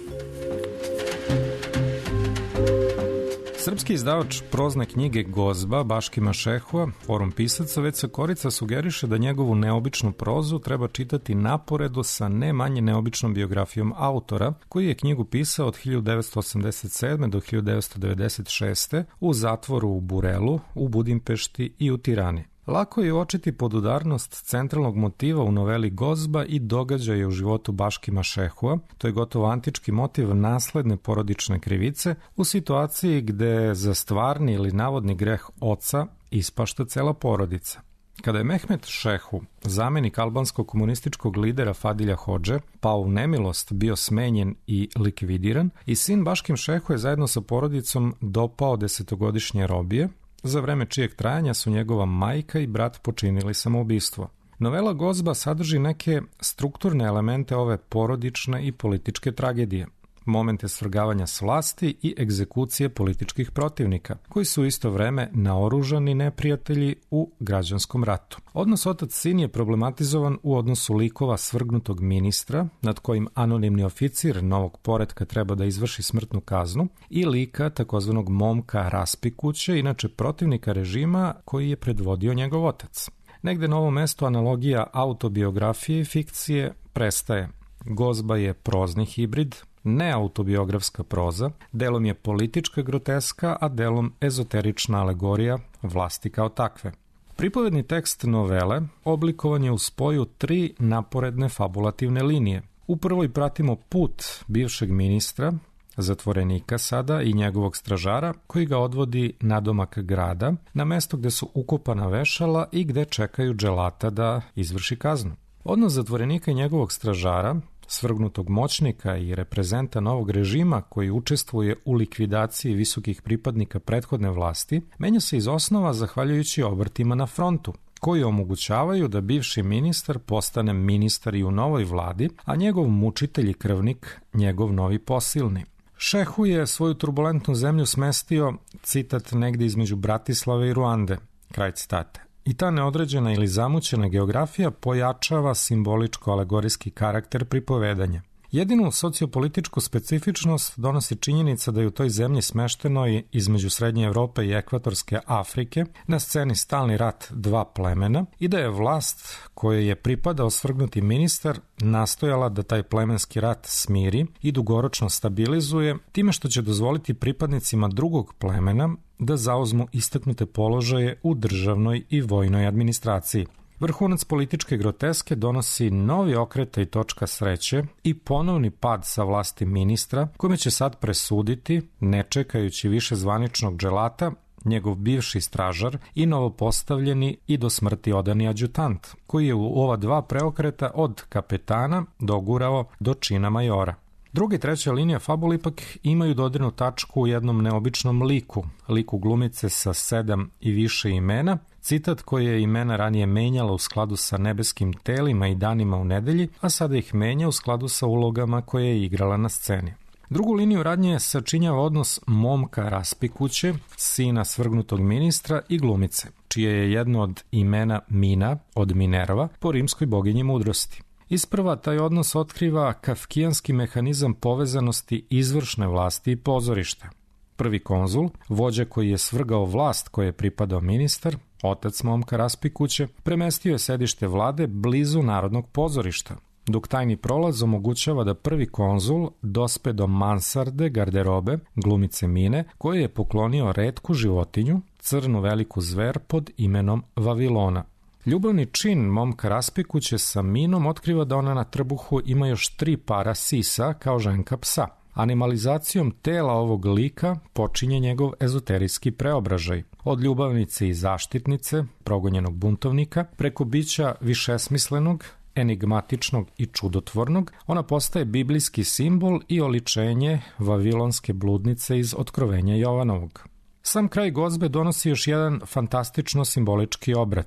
Srpski izdavač prozne knjige Gozba Baškima Šehua, forum pisaca, već sa korica sugeriše da njegovu neobičnu prozu treba čitati naporedo sa ne manje neobičnom biografijom autora, koji je knjigu pisao od hiljadu devetsto osamdeset sedme. do hiljadu devetsto devedeset šeste. u zatvoru u Burelu, u Budimpešti i u Tirani. Lako je uočiti podudarnost centralnog motiva u noveli Gozba i događaje u životu Baškima Šehua, to je gotovo antički motiv nasledne porodične krivice, u situaciji gde za stvarni ili navodni greh oca ispašta cela porodica. Kada je Mehmet Šehu, zamenik albanskog komunističkog lidera Fadilja Hodže, pao u nemilost, bio smenjen i likvidiran, i sin Baškim Šehu je zajedno sa porodicom dopao desetogodišnje robije, za vreme čijeg trajanja su njegova majka i brat počinili samoubistvo. Novela Gozba sadrži neke strukturne elemente ove porodične i političke tragedije, momente svrgavanja s vlasti i egzekucije političkih protivnika, koji su isto vreme naoružani neprijatelji u građanskom ratu. Odnos otac-sin je problematizovan u odnosu likova svrgnutog ministra, nad kojim anonimni oficir novog poretka treba da izvrši smrtnu kaznu, i lika takozvanog momka Raspikuće, inače protivnika režima koji je predvodio njegov otac. Negde na ovom mestu analogija autobiografije i fikcije prestaje. Gozba je prozni hibrid, neautobiografska proza, delom je politička groteska, a delom ezoterična alegorija vlasti kao takve. Pripovedni tekst novele oblikovan je u spoju tri naporedne fabulativne linije. U prvoj pratimo put bivšeg ministra, zatvorenika sada, i njegovog stražara, koji ga odvodi nadomak grada, na mesto gde su ukopana vešala i gde čekaju dželata da izvrši kaznu. Odnos zatvorenika i njegovog stražara, svrgnutog moćnika i reprezenta novog režima koji učestvuje u likvidaciji visokih pripadnika prethodne vlasti, menja se iz osnova zahvaljujući obrtima na frontu, koji omogućavaju da bivši ministar postane ministar i u novoj vladi, a njegov mučitelj i krvnik njegov novi posilni. Šehu je svoju turbulentnu zemlju smestio, citat, negde između Bratislave i Ruande, kraj citate. I ta neodređena ili zamućena geografija pojačava simboličko-alegorijski karakter pripovedanja. Jedinu sociopolitičku specifičnost donosi činjenica da je u toj zemlji smešteno i između Srednje Evrope i Ekvatorske Afrike na sceni stalni rat dva plemena i da je vlast kojoj je pripadao svrgnuti ministar nastojala da taj plemenski rat smiri i dugoročno stabilizuje time što će dozvoliti pripadnicima drugog plemena da zauzmu istaknute položaje u državnoj i vojnoj administraciji. Vrhunac političke groteske donosi novi okretaj točka sreće i ponovni pad sa vlasti ministra, kome će sad presuditi, ne čekajući više zvaničnog dželata, njegov bivši stražar i novopostavljeni i do smrti odani adjutant, koji je u ova dva preokreta od kapetana dogurao do čina majora. Druga i treća linija fabula ipak imaju dodirnu tačku u jednom neobičnom liku, liku glumice sa sedam i više imena, citat koji je imena ranije menjala u skladu sa nebeskim telima i danima u nedelji, a sada ih menja u skladu sa ulogama koje je igrala na sceni. Drugu liniju radnje sačinjava odnos momka Raspikuće, sina svrgnutog ministra, i glumice, čije je jedno od imena Mina, od Minerva, po rimskoj boginji mudrosti. Isprva taj odnos otkriva kafkijanski mehanizam povezanosti izvršne vlasti i pozorišta. Prvi konzul, vođa koji je svrgao vlast koje je pripadao ministar, otac momka Raspikuće, premestio je sedište vlade blizu Narodnog pozorišta, dok tajni prolaz omogućava da prvi konzul dospe do mansarde garderobe glumice Mine, koje je poklonio retku životinju, crnu veliku zver pod imenom Vavilona. Ljubavni čin momka Raspikuće sa Minom otkriva da ona na trbuhu ima još tri para sisa kao ženka psa. Animalizacijom tela ovog lika počinje njegov ezoterijski preobražaj. Od ljubavnice i zaštitnice, progonjenog buntovnika, preko bića višesmislenog, enigmatičnog i čudotvornog, ona postaje biblijski simbol i oličenje vavilonske bludnice iz Otkrovenja Jovanovog. Sam kraj Gozbe donosi još jedan fantastično simbolički obrat.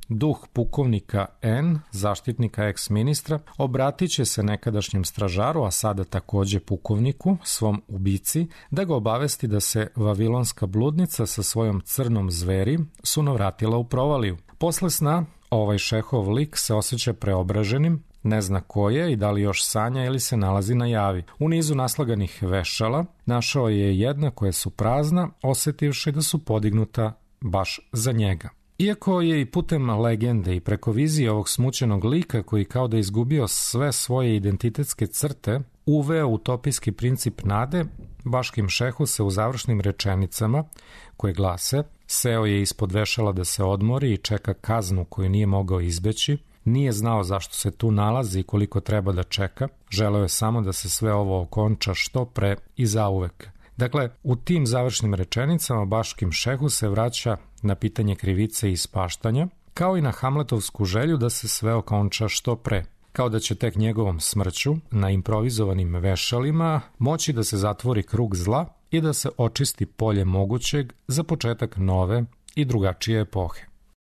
duh pukovnika N, zaštitnika eks-ministra, obratit će se nekadašnjem stražaru, a sada takođe pukovniku, svom ubici, da ga obavesti da se vavilonska bludnica sa svojom crnom zveri sunovratila u provaliju. Posle sna, ovaj šehov lik se osjeća preobraženim, ne zna ko je i da li još sanja ili se nalazi na javi. U nizu naslaganih vešala našao je jedna koja su prazna, osetivši da su podignuta baš za njega. Iako je i putem legende i preko vizije ovog smućenog lika koji kao da izgubio sve svoje identitetske crte, uveo utopijski princip nade, Baškim Šehu se u završnim rečenicama, koje glase, seo je ispod vešala da se odmori i čeka kaznu koju nije mogao izbeći, nije znao zašto se tu nalazi i koliko treba da čeka, želeo je samo da se sve ovo okonča što pre i zauvek. Dakle, u tim završnim rečenicama Baškim Šehu se vraća na pitanje krivice i ispaštanja, kao i na Hamletovsku želju da se sve okonča što pre, kao da će tek njegovom smrću na improvizovanim vešalima moći da se zatvori krug zla i da se očisti polje mogućeg za početak nove i drugačije epohe.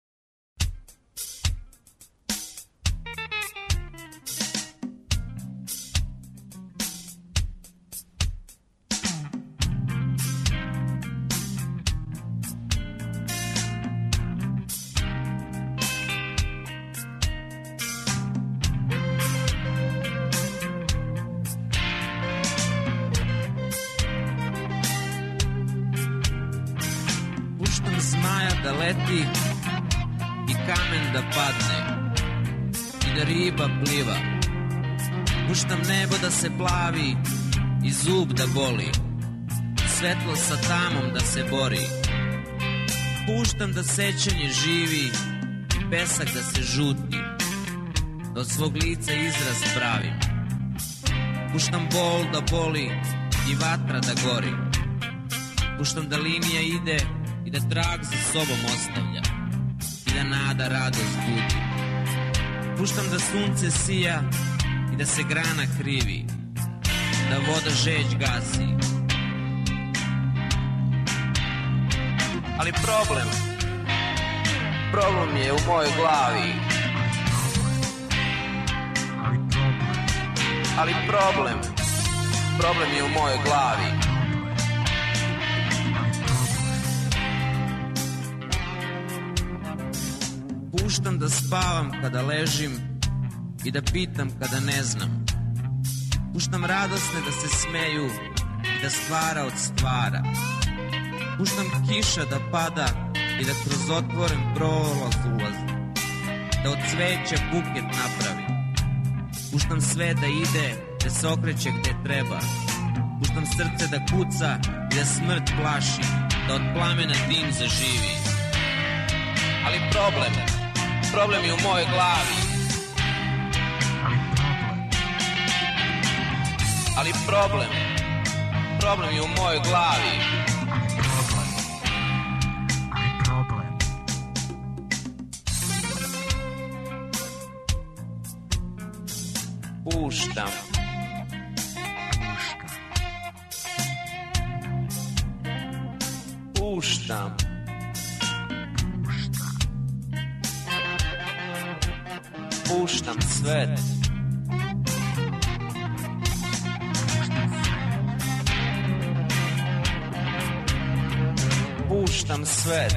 leti i kamen da padne i da riba pliva. Puštam nebo da se plavi i zub da boli, svetlo sa tamom da se bori. Puštam da sećanje živi i pesak da se žuti, da od svog lica izraz pravim. Puštam bol da boli i vatra da gori. Puštam da linija ide i da trag za sobom ostavlja i da nada radost budi. Puštam da sunce sija i da se grana krivi, da voda žeđ gasi. Ali problem, problem je u mojoj glavi. Ali problem, problem je u mojoj glavi. Puštam da spavam kada ležim i da pitam kada ne znam. Puštam radosne da se smeju i da stvara od stvara. Puštam kiša da pada i da kroz otvoren prolaz ulazi, da od cveća buket napravi. Puštam sve da ide, da se okreće gde treba. Puštam srce da kuca i da smrt plaši, da od plamena dim zaživi. Ali problem, problem je u mojoj glavi. Ali problem, problem je u mojoj glavi. Puštam. Puštam. Puštam svet. Puštam svet.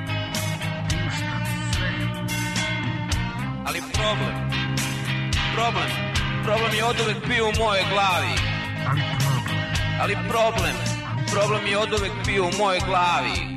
Ali problem, problem, problem je oduvek bio u mojoj glavi. Ali problem, problem je oduvek bio u mojoj glavi.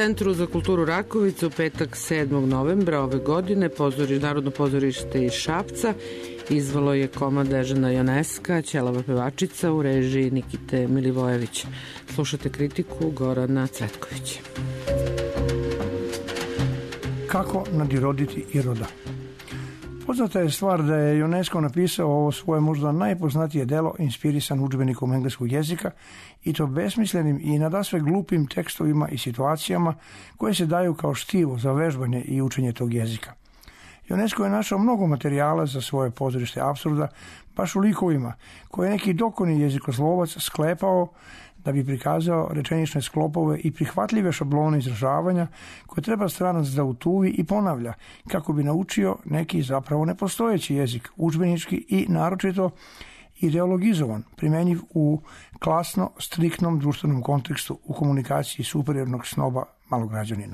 Centru za kulturu Rakovica u petak sedmog novembra ove godine pozori, Narodno pozorište iz Šapca izvalo je komad Dežana Joneska, Ćelava pevačica u režiji Nikite Milivojevića. Slušate kritiku Gorana Cvetkovića. Kako nadiroditi Iroda? Poznata je stvar da je UNESCO napisao ovo svoje možda najpoznatije delo inspirisan udžbenikom engleskog jezika i to besmislenim i nadasve glupim tekstovima i situacijama koje se daju kao štivo za vežbanje i učenje tog jezika. UNESCO je našao mnogo materijala za svoje pozorište apsurda baš u likovima koje je neki dokoni jezikoslovac sklepao da bi prikazao rečenične sklopove i prihvatljive šablone izražavanja koje treba stranac da utuvi i ponavlja kako bi naučio neki zapravo nepostojeći jezik, udžbenički i naročito ideologizovan, primenjiv u klasno, striktnom društvenom kontekstu u komunikaciji superiornog snoba malograđanina.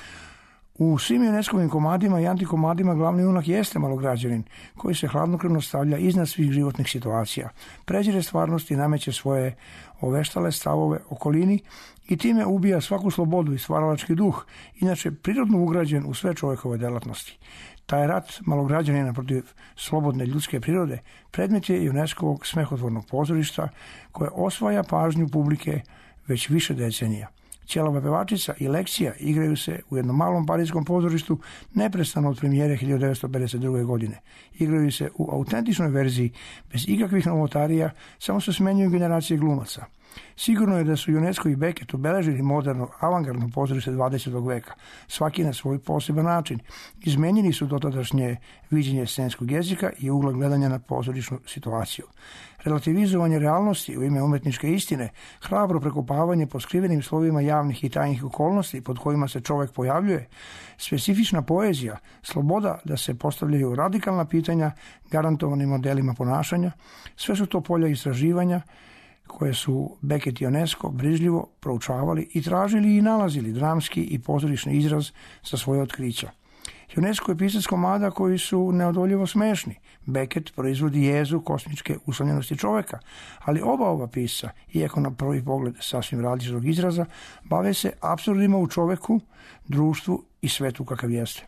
U svim UNESCO-vim komadima i antikomadima glavni junak jeste malograđanin koji se hladnokrvno stavlja iznad svih životnih situacija, prezire stvarnost i nameće svoje oveštale stavove okolini i time ubija svaku slobodu i stvaralački duh, inače prirodno ugrađen u sve čovjekove delatnosti. Taj rat malograđanina protiv slobodne ljudske prirode predmet je UNESCO-vog smehotvornog pozorišta koje osvaja pažnju publike već više decenija. Ćelava pevačica i Lekcija igraju se u jednom malom parijskom pozorištu neprestano od premijere hiljadu devetsto pedeset druge. godine. Igraju se u autentičnoj verziji, bez ikakvih novotarija, samo se smenjuju generacije glumaca. Sigurno je da su UNESCO i Beckett obeležili moderno, avangardno pozorište dvadesetog veka, svaki na svoj poseban način. Izmenjeni su dotadašnje viđenje scenskog jezika i ugla gledanja na pozorišnu situaciju. Relativizovanje realnosti u ime umetničke istine, hrabro prekopavanje po skrivenim slovima javnih i tajnih okolnosti pod kojima se čovek pojavljuje, specifična poezija, sloboda da se postavljaju radikalna pitanja garantovanim modelima ponašanja, sve su to polja istraživanja koje su Beckett i UNESCO brižljivo proučavali i tražili i nalazili dramski i pozorišni izraz za svoje otkrića. UNESCO je pisac komada koji su neodoljivo smešni. Beckett proizvodi jezu kosmičke usamljenosti čoveka, ali oba ova pisca, iako na prvi pogled sasvim različitog izraza, bave se apsurdima u čoveku, društvu i svetu kakav jeste.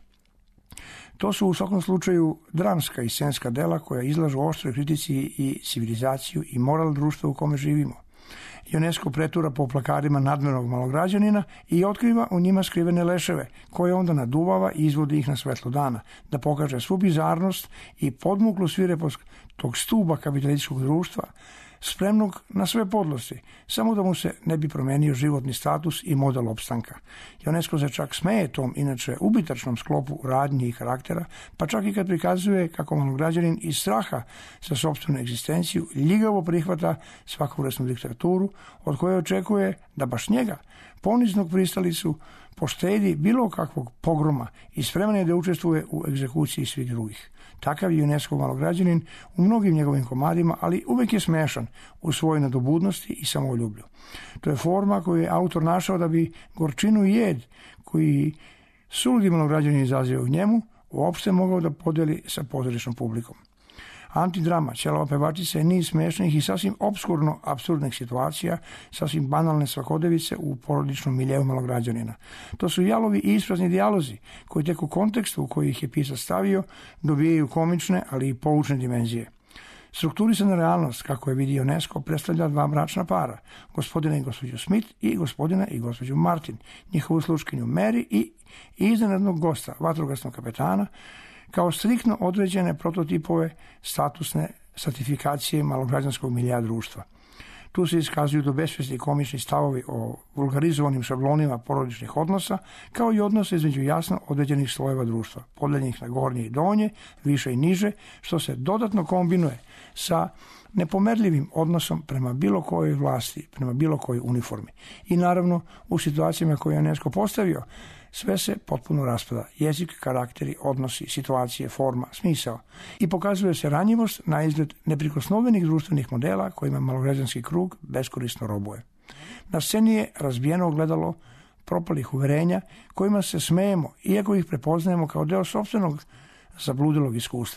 To su u svakom slučaju dramska i scenska dela koja izlažu oštroj kritici i civilizaciju i moral društva u kome živimo. UNESCO pretura po plakarima nadmenog malograđanina i otkriva u njima skrivene leševe, koje onda naduvava i izvodi ih na svetlo dana, da pokaže svu bizarnost i podmuklu svirepost tog stuba kapitalističkog društva, spremnog na sve podlosti, samo da mu se ne bi promenio životni status i model opstanka. UNESCO se čak smeje tom inače ubitačnom sklopu radnji i karaktera, pa čak i kad prikazuje kako malograđanin iz straha za sopstvenu egzistenciju ljigavo prihvata svakovrsnu diktaturu od koje očekuje da baš njega, poniznog pristalicu, poštedi bilo kakvog pogroma i spreman je da učestvuje u egzekuciji svih drugih. Takav je UNESCO malograđanin u mnogim njegovim komadima, ali uvek je smešan u svojoj nadobudnosti i samoljublju. To je forma koju je autor našao da bi gorčinu i jed koji suludi malograđanin izaziva u njemu uopšte mogao da podeli sa pozorišnom publikom. Antidrama Ćelava pevačica je niz smešnih i sasvim obskurno apsurdnih situacija, sasvim banalne svakodnevice u porodičnom miljeu malograđanina. To su jalovi i isprazni dijalozi koji tek u kontekstu u koji ih je pisac stavio dobijaju komične, ali i poučne dimenzije. Strukturisana realnost, kako je vidio UNESCO, predstavlja dva bračna para, gospodina i gospođu Smith i gospodina i gospođu Martin, njihovu sluškinju Mary i iznenadnog gosta, vatrogasnog kapetana, kao striktno određene prototipove statusne stratifikacije malograđanskog milija društva. Tu se iskazuju do besvesti komični stavovi o vulgarizovanim šablonima porodičnih odnosa, kao i odnose između jasno određenih slojeva društva, podeljenih na gornje i donje, više i niže, što se dodatno kombinuje sa nepomerljivim odnosom prema bilo kojoj vlasti, prema bilo kojoj uniformi. I naravno, u situacijama koje je UNESCO postavio, sve se potpuno raspada. Jezik, karakteri, odnosi, situacije, forma, smisao. I pokazuje se ranjivost na izgled neprikosnovenih društvenih modela kojima malograđanski krug beskorisno robuje. Na sceni je razbijeno ogledalo propalih uverenja kojima se smejemo, iako ih prepoznajemo kao deo sopstvenog zabludilog iskustva.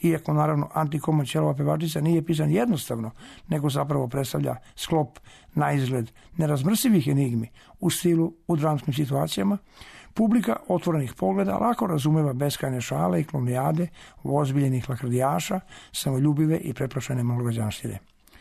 iako naravno Antikoma Ćelava pevačica nije pisan jednostavno, nego zapravo predstavlja sklop na izgled nerazmrsivih enigmi u stilu u dramskim situacijama, publika otvorenih pogleda lako razumeva beskrajne šale i klonijade ozbiljenih lakrdijaša, samoljubive i preplašene malograđanštine.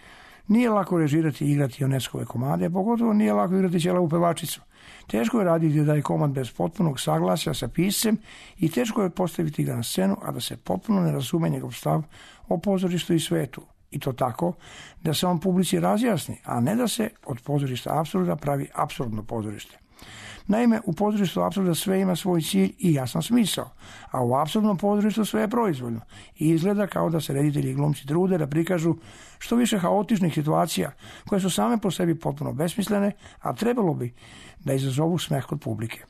Nije lako režirati i igrati Ioneskove komade, pogotovo nije lako igrati Ćelavu pevačicu. Teško je raditi da je komad bez potpunog saglasja sa piscem i teško je postaviti ga na scenu, a da se potpuno ne razume njegov stav o pozorištu i svetu. I to tako da se on publici razjasni, a ne da se od pozorišta apsurda pravi apsurdno pozorište. Naime, u pozorištu apsurda sve ima svoj cilj i jasan smisao, a u apsurdnom pozorištu sve je proizvoljno i izgleda kao da se reditelji i glumci trude da prikažu što više haotičnih situacija koje su same po sebi potpuno besmislene, a trebalo bi da izazovu smeh kod publike.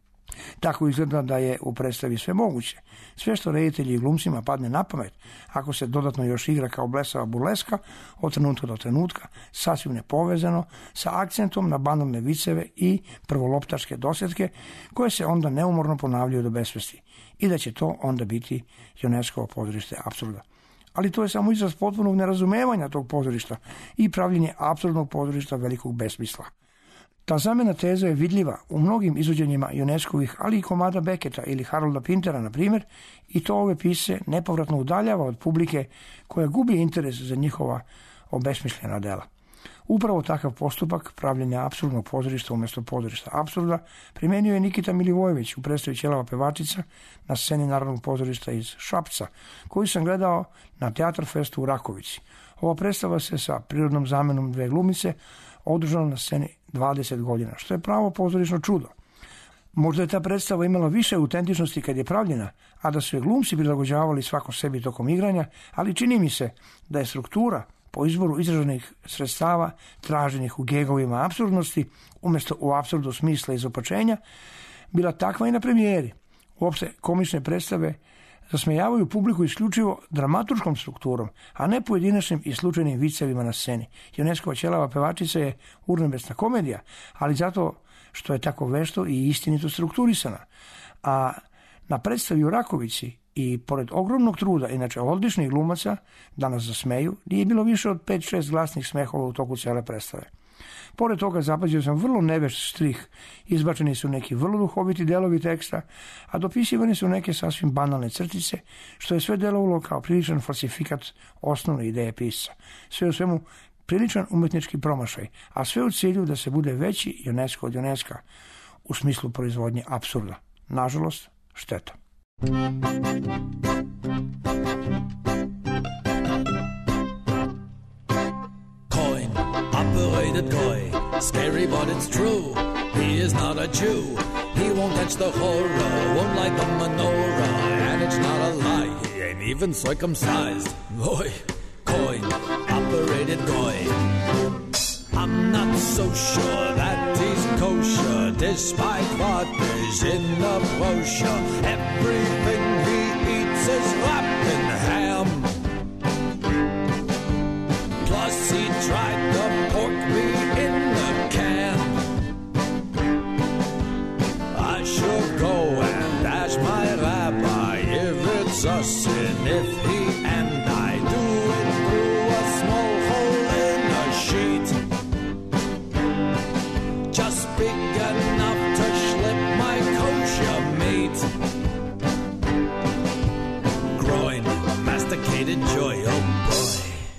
Tako izgleda da je u predstavi sve moguće. Sve što reditelji i glumcima padne na pamet, ako se dodatno još igra kao blesava burleska, od trenutka do trenutka, sasvim nepovezano, sa akcentom na banalne viceve i prvoloptaške dosjetke, koje se onda neumorno ponavljaju do besvesti. I da će to onda biti Ioneskovo pozorište apsurda. Ali to je samo izraz potpunog nerazumevanja tog pozorišta i pravljenje apsurdnog pozorišta velikog besmisla. Ta zamena teza je vidljiva u mnogim izvođenjima Ioneskovih, ali i komada Becketa ili Harolda Pintera, na primjer, i to ove pisce nepovratno udaljava od publike koja gubi interes za njihova obesmišljena dela. Upravo takav postupak pravljenja apsurdnog pozorišta umjesto pozorišta apsurda primenio je Nikita Milivojević u predstavi Ćelava pevačica na sceni Narodnog pozorišta iz Šapca, koju sam gledao na Teatr Festu u Rakovici. Ova predstava se sa prirodnom zamenom dve glumice održala na sceni dvadeset godina, što je pravo pozorišno čudo. Možda je ta predstava imala više autentičnosti kad je pravljena, a da su je glumci prilagođavali svako sebi tokom igranja, ali čini mi se da je struktura po izboru izraženih sredstava traženih u gegovima apsurdnosti, umjesto u apsurdu smisla i izopačenja, bila takva i na premijeri. Uopšte komične predstave zasmejavaju publiku isključivo dramaturškom strukturom, a ne pojedinačnim i slučajnim vicevima na sceni. Ioneskova Ćelava pevačica je urnebesna komedija, ali zato što je tako vešto i istinito strukturisana. A na predstavi u Rakovici i pored ogromnog truda, inače odličnih glumaca, da nas zasmeju, nije bilo više od pet šest glasnih smehova u toku cele predstave. Pored toga zapazio sam vrlo nevešt štrih, izbačeni su neki vrlo duhoviti delovi teksta, a dopisivani su neke sasvim banalne crtice, što je sve delovalo kao priličan falsifikat osnovne ideje pisca. Sve u svemu priličan umetnički promašaj, a sve u cilju da se bude veći Ionesko od Ioneska, u smislu proizvodnje apsurda. Nažalost, šteta. Coin, operated coin, scary but it's true. He is not a Jew, he won't catch the horror, won't light the menorah, and it's not a lie, he ain't even circumcised. Boy, coin, operated coin. I'm not so sure that he's kosher, despite what is in the brochure. Everything he eats is wrapped in ham. Plus he tried the pork meat in the can. I should go and ask my rabbi if it's a sin if he and I do it through a small hole in a sheet. Just big enough to slip my kosher meat. Groin, masticated joy, oh boy.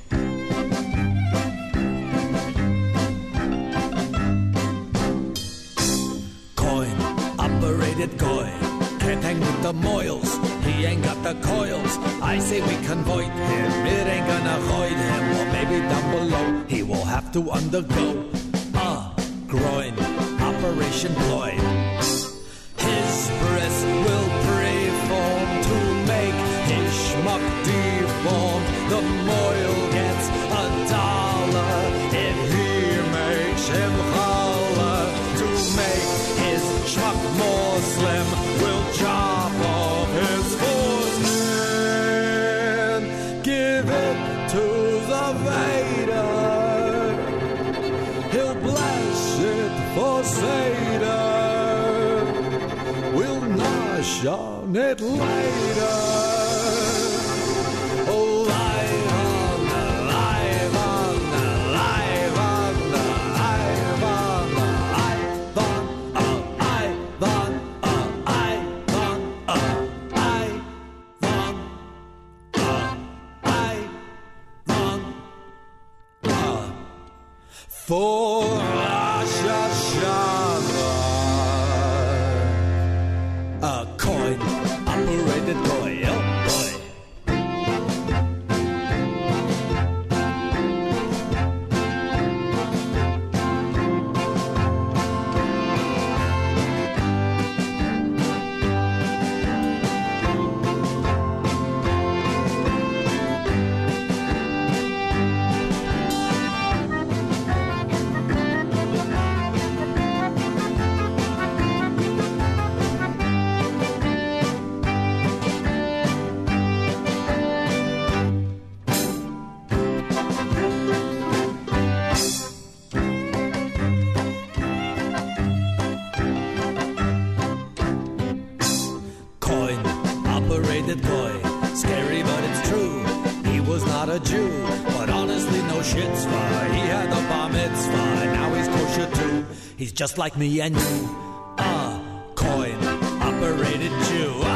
Coin, operated coin. Can't hang with the moils, he ain't got the coils. I say we convoy him, it ain't gonna hoid him. Or maybe down below, he will have to undergo groin, Operation Ploy. His breast will preform to make his schmuck deformed. The moil gets a dollar if he makes him holler. To make his schmuck more slim, we'll chop off his foreskin. Give it to the Vader. He'll bless it for Seder. We'll nosh on it later. for Rosh Hashanah. A coin-operated toy, oh boy. Boy, scary but it's true. He was not a Jew, but honestly no shitsva. He had a bar mitzvah, and now he's kosher too. He's just like me and you, a coin-operated Jew. Ah.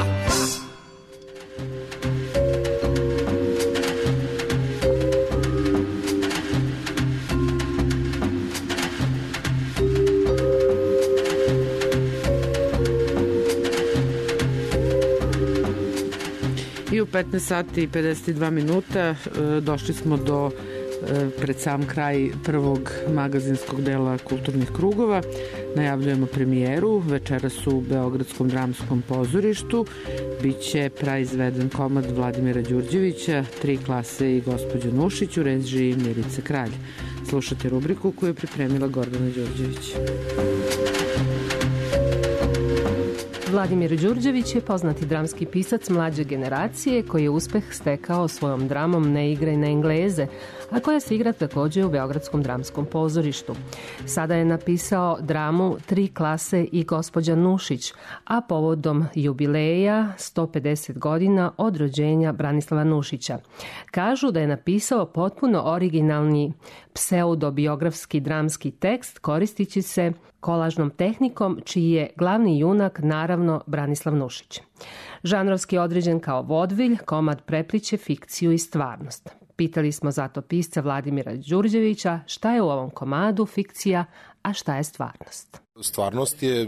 I u petnaest sati i pedeset dva minuta došli smo do pred sam kraj prvog magazinskog dela kulturnih krugova. Najavljujemo premijeru večeras u Beogradskom dramskom pozorištu. Biće praizveden komad Vladimira Đurđevića, Tri klase i gospođu Nušić u režiji Milice Kralj. Slušate rubriku koju je pripremila Gordana Đurđević. Vladimir Đurđević je poznati dramski pisac mlađe generacije koji je uspeh stekao svojom dramom Ne igraj na Engleze, a koja se igra takođe u Beogradskom dramskom pozorištu. Sada je napisao dramu Tri klase i gospođa Nušić, a povodom jubileja sto pedeset godina od rođenja Branislava Nušića. Kažu da je napisao potpuno originalni pseudobiografski dramski tekst koristići se kolažnom tehnikom, čiji je glavni junak naravno Branislav Nušić. Žanrovski određen kao vodvilj, komad prepliće fikciju i stvarnost. Pitali smo zato pisca Vladimira Đurđevića šta je u ovom komadu fikcija, a šta je stvarnost. Stvarnost je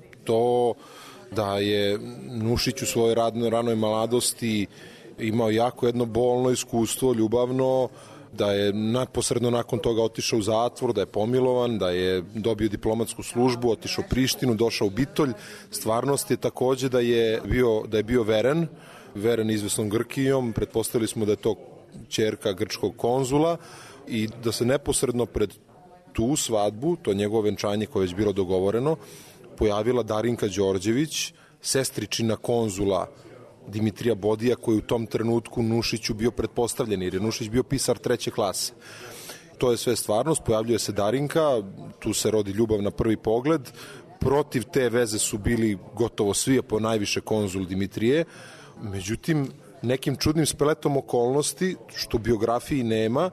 to da je Nušić u svojoj radnoj, ranoj mladosti imao jako jedno bolno iskustvo, ljubavno, da je neposredno nakon toga otišao u zatvor, da je pomilovan, da je dobio diplomatsku službu, otišao u Prištinu, došao u Bitolj. Stvarnost je takođe da je bio, da je bio veren, veren izvesnom Grkijom, pretpostavili smo da je to ćerka grčkog konzula i da se neposredno pred tu svadbu, to njegovo venčanje koje je već bilo dogovoreno, pojavila Darinka Đorđević, sestričina konzula Dimitrija Bodija, koji u tom trenutku Nušiću bio pretpostavljen, jer je Nušić bio pisar treće klase. To je sve stvarnost, pojavljuje se Darinka, tu se rodi ljubav na prvi pogled, protiv te veze su bili gotovo svi, a po najviše konzul Dimitrije, međutim, nekim čudnim spletom okolnosti, što u biografiji nema,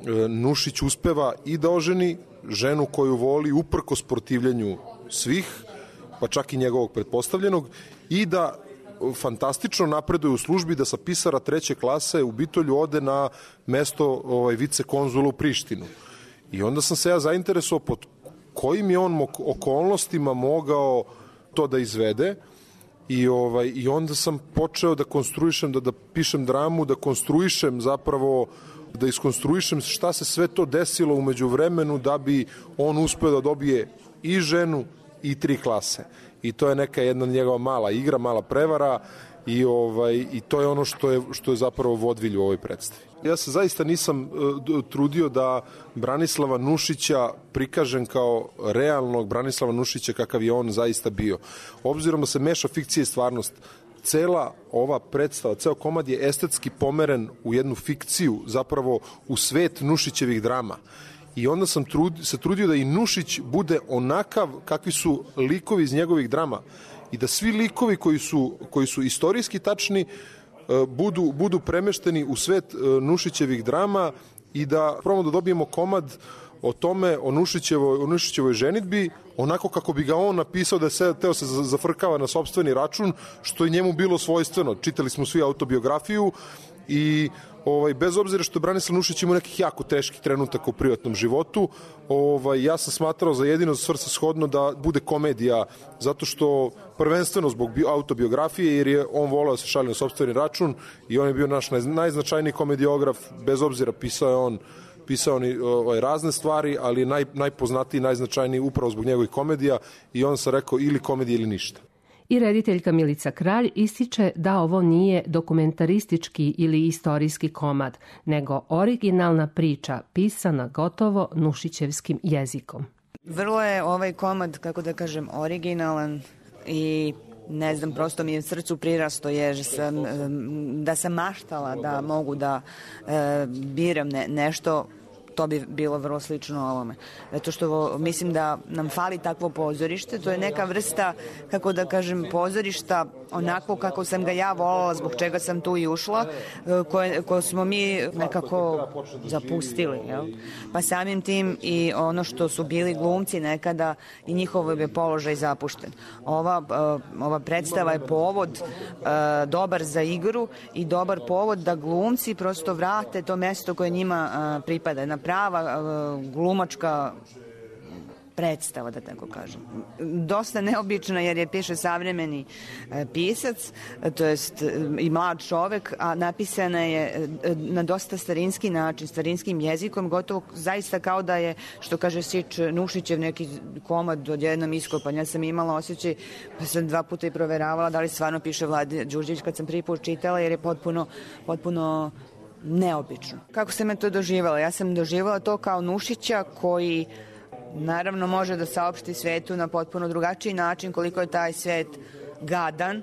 Nušić uspeva i da oženi ženu koju voli uprkos protivljenju svih, pa čak i njegovog pretpostavljenog, i da fantastično napreduje u službi, da sa pisara treće klase u Bitolju ode na mesto ovaj, vice konzula u Prištinu. I onda sam se ja zainteresovao pod kojim je on okolnostima mogao to da izvede. I, ovaj, i onda sam počeo da konstruišem, da, da pišem dramu, da konstruišem zapravo, da iskonstruišem šta se sve to desilo umeđu vremenu da bi on uspeo da dobije i ženu i tri klase. I to je neka jedna njegova mala igra, mala prevara i, ovaj, i to je ono što je, što je zapravo vodvilj u ovoj predstavi. Ja se zaista nisam uh, trudio da Branislava Nušića prikažem kao realnog Branislava Nušića kakav je on zaista bio. Obzirom da se meša fikcija i stvarnost, cela ova predstava, ceo komad je estetski pomeren u jednu fikciju, zapravo u svet Nušićevih drama. I onda sam trud, se trudio da i Nušić bude onakav kakvi su likovi iz njegovih drama i da svi likovi koji su, koji su istorijski tačni budu, budu premešteni u svet Nušićevih drama i da probamo da dobijemo komad o tome, o Nušićevoj, o Nušićevoj ženidbi, onako kako bi ga on napisao, da je se, teo se zafrkava na sopstveni račun, što je njemu bilo svojstveno. Čitali smo svi autobiografiju i ovaj, bez obzira što Branislav Nušić ima nekih jako teških trenutaka u privatnom životu, ovaj, ja sam smatrao za jedino svrsishodno da bude komedija, zato što prvenstveno zbog autobiografije, jer je on volao da se šali na sopstveni račun i on je bio naš najznačajniji komediograf, bez obzira pisao je on pisao on ovaj, razne stvari, ali je naj, najpoznatiji, najznačajniji upravo zbog njegovih komedija i on sam rekao ili komedija ili ništa. I rediteljka Milica Kralj ističe da ovo nije dokumentaristički ili istorijski komad, nego originalna priča pisana gotovo Nušićevskim jezikom. Vrlo je ovaj komad, kako da kažem, originalan i ne znam, prosto mi je srcu prirasto jer sam, da sam maštala da mogu da e, biram ne, nešto, to bi bilo vrlo slično ovome. Zato što mislim da nam fali takvo pozorište, to je neka vrsta, kako da kažem, pozorišta onako kako sam ga ja volala, zbog čega sam tu i ušla, koje, koje smo mi nekako zapustili. Jel? Pa samim tim i ono što su bili glumci nekada i njihov je položaj zapušten. Ova, ova predstava je povod dobar za igru i dobar povod da glumci prosto vrate to mesto koje njima pripada. Na prava glumačka predstava, da tako kažem. Dosta neobična jer je piše savremeni pisac, to jest i mlad čovek, a napisana je na dosta starinski način, starinskim jezikom, gotovo zaista kao da je, što kaže Sič, Nušićev neki komad od jednom iskopan. Ja sam imala osjećaj, pa sam dva puta i proveravala da li stvarno piše Vlade Đurđević kad sam prvi put čitala, jer je potpuno, potpuno neobično. Kako sam je to doživala? Ja sam doživala to kao Nušića koji naravno može da saopšti svetu na potpuno drugačiji način koliko je taj svet gadan, e,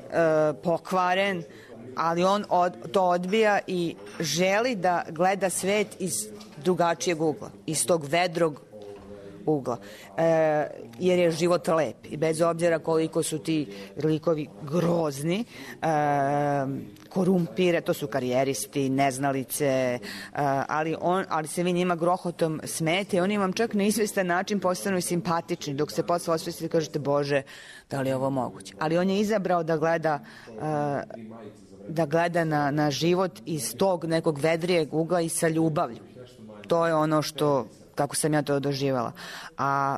pokvaren, ali on od, to odbija i želi da gleda svet iz drugačijeg ugla, iz tog vedrog ugla, e, jer je život lep i bez obzira koliko su ti likovi grozni, e, korumpire, to su karijeristi, neznalice, e, ali, on, ali se vi njima grohotom smete i oni vam čak na izvestan način postanu i simpatični, dok se posle osvestite i kažete, Bože, da li je ovo moguće? Ali on je izabrao da gleda e, da gleda na, na život iz tog nekog vedrijeg ugla i sa ljubavlju. To je ono što kako sam ja to doživala. A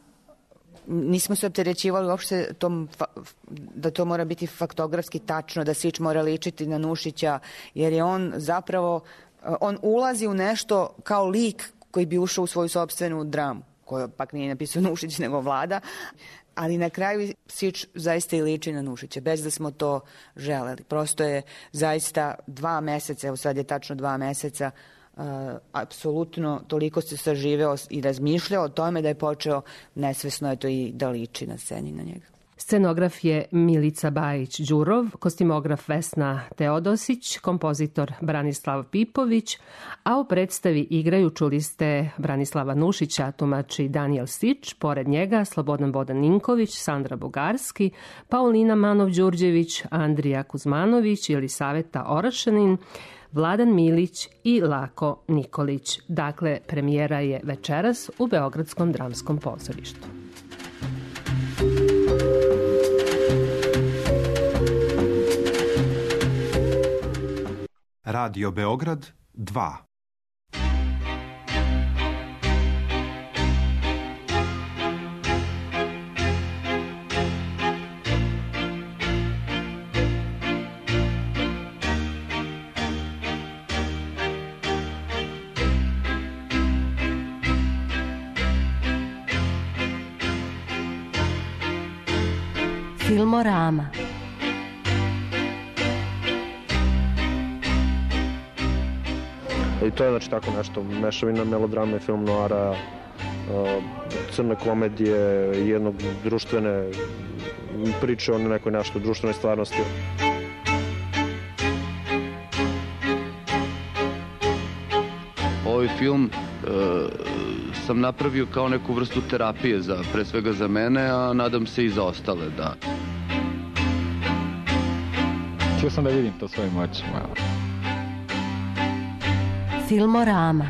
nismo se opterećivali uopšte tom, da to mora biti faktografski tačno, da Sič mora ličiti na Nušića, jer je on zapravo, on ulazi u nešto kao lik koji bi ušao u svoju sopstvenu dramu, koju pak nije napisao Nušić, nego Vlada, ali na kraju Sič zaista i liči na Nušića, bez da smo to želeli. Prosto je zaista dva meseca, evo sad je tačno dva meseca, Uh, apsolutno toliko se saživeo i razmišljao o tome da je počeo nesvesno je to i da liči na sceni na njega. Scenograf je Milica Bajić-Đurov, kostimograf Vesna Teodosić, kompozitor Branislav Pipović, a u predstavi igraju, čuli ste, Branislava Nušića, tumači Danijel Sič, pored njega Slobodan Bodan Ninković, Sandra Bugarski, Paulina Manov-Đurđević, Andrija Kuzmanović, Jelisaveta Orašanin, Vladan Milić i Lako Nikolić. Dakle, premijera je večeras u Beogradskom dramskom pozorištu. Radio Beograd dva. Filmorama. I to je znači tako nešto, mešavina melodrame, film noara, crne komedije, jednog društvene priče o nekoj nešto društvenoj stvarnosti. Ovaj film e, sam napravio kao neku vrstu terapije, za, pre svega za mene, a nadam se i za ostale, da. Htio sam da vidim to svojim očima. Filmorama.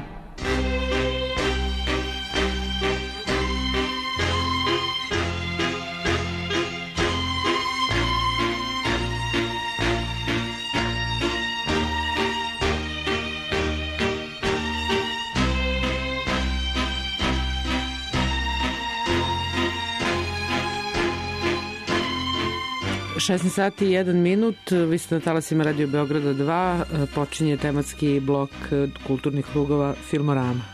šesnaest sati i jedan minut, vi ste na talasima Radio Beograda dva, počinje tematski blok kulturnih krugova Filmorama.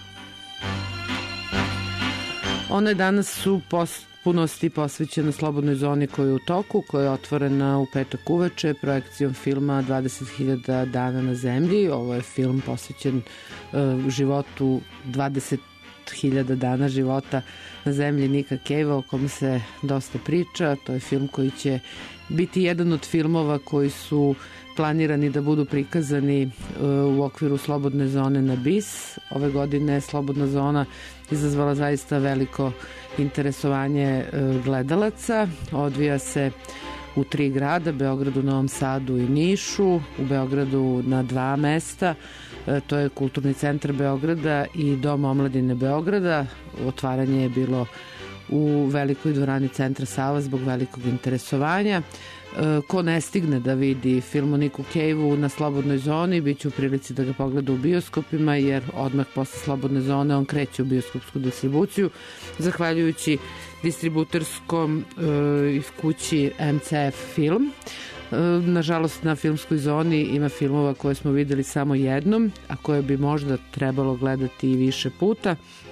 Ono je danas u potpunosti posvećeno slobodnoj zoni koja je u toku, koja je otvorena u petak uveče projekcijom filma dvadeset hiljada dana na zemlji. Ovo je film posvećen uh, životu dvadeset hiljada dana života na zemlji Nika Cavea, o kom se dosta priča. To je film koji će biti jedan od filmova koji su planirani da budu prikazani u okviru slobodne zone na BIS. Ove godine slobodna zona izazvala zaista veliko interesovanje gledalaca. Odvija se u tri grada, Beogradu, Novom Sadu i Nišu. U Beogradu na dva mesta. To je Kulturni centar Beograda i Dom omladine Beograda. Otvaranje je bilo u velikoj dvorani Centra Sava zbog velikog interesovanja. Ko ne stigne da vidi film o Niku Caveu na slobodnoj zoni, bit će u prilici da ga pogleda u bioskopima, jer odmah posle slobodne zone on kreće u bioskopsku distribuciju, zahvaljujući distributerskom e, kući M C F Film. E, nažalost, na filmskoj zoni ima filmova koje smo videli samo jednom, a koje bi možda trebalo gledati i više puta.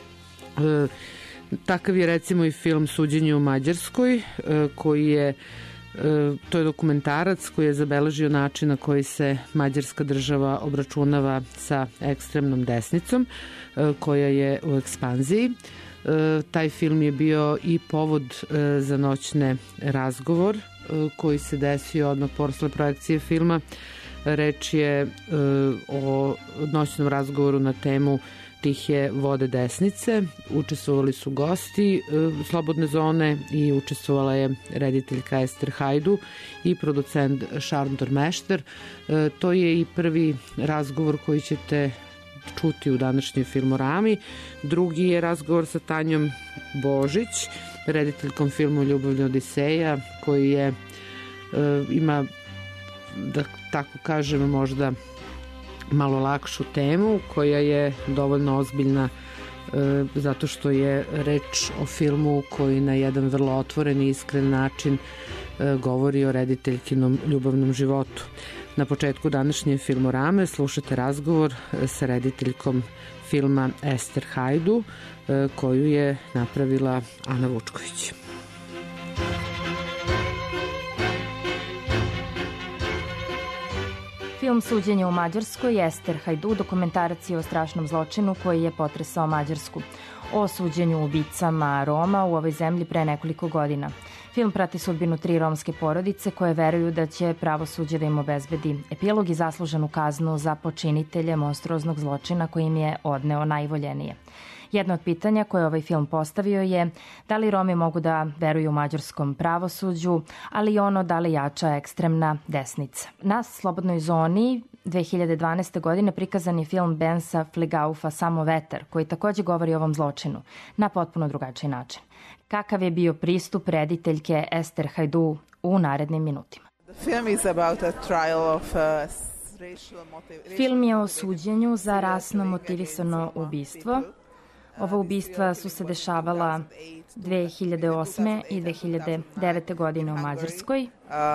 E, takav je recimo i film Suđenje u Mađarskoj, e, koji je to je dokumentarac koji je zabeležio način na koji se mađarska država obračunava sa ekstremnom desnicom koja je u ekspanziji. Taj film je bio i povod za noćne razgovor koji se desio odmah posle projekcije filma. Reč je o noćnom razgovoru na temu Tihe vode desnice. Učestvovali su gosti slobodne zone i učestvovala je rediteljka Ester Hajdu i producent Šarndor Mešter. To je i prvi razgovor koji ćete čuti u današnjoj Filmorami. Drugi je razgovor sa Tanjom Božić, rediteljkom filmu Ljubavna Odiseja, koji je ima, da tako kažem, možda malo lakšu temu, koja je dovoljno ozbiljna e, zato što je reč o filmu koji na jedan vrlo otvoren i iskren način e, govori o rediteljkinom ljubavnom životu. Na početku današnje Filmorame slušate razgovor sa rediteljkom filma Ester Hajdu, e, koju je napravila Ana Vučković. Film Suđenje u Mađarskoj, Ester Hajdu, dokumentarac je o strašnom zločinu koji je potresao Mađarsku. O suđenju ubicama Roma u ovoj zemlji pre nekoliko godina. Film prati sudbinu tri romske porodice koje veruju da će pravosuđe da im obezbedi epilog i zasluženu kaznu za počinitelje monstruoznog zločina koji im je odneo najvoljenije. Jedno od pitanja koje ovaj film postavio je da li Romi mogu da veruju mađarskom pravosuđu, ali i ono da li jača ekstremna desnica. Na slobodnoj zoni dve hiljade dvanaeste. godine prikazan je film Bensa Fligaufa Samo vetar, koji takođe govori o ovom zločinu na potpuno drugačiji način. Kakav je bio pristup rediteljke Ester Hajdu u narednim minutima? Film je o suđenju za rasno motivisano ubistvo. Ova ubistva su se dešavala dve hiljade osme. i dve hiljade devete. godine u Mađarskoj.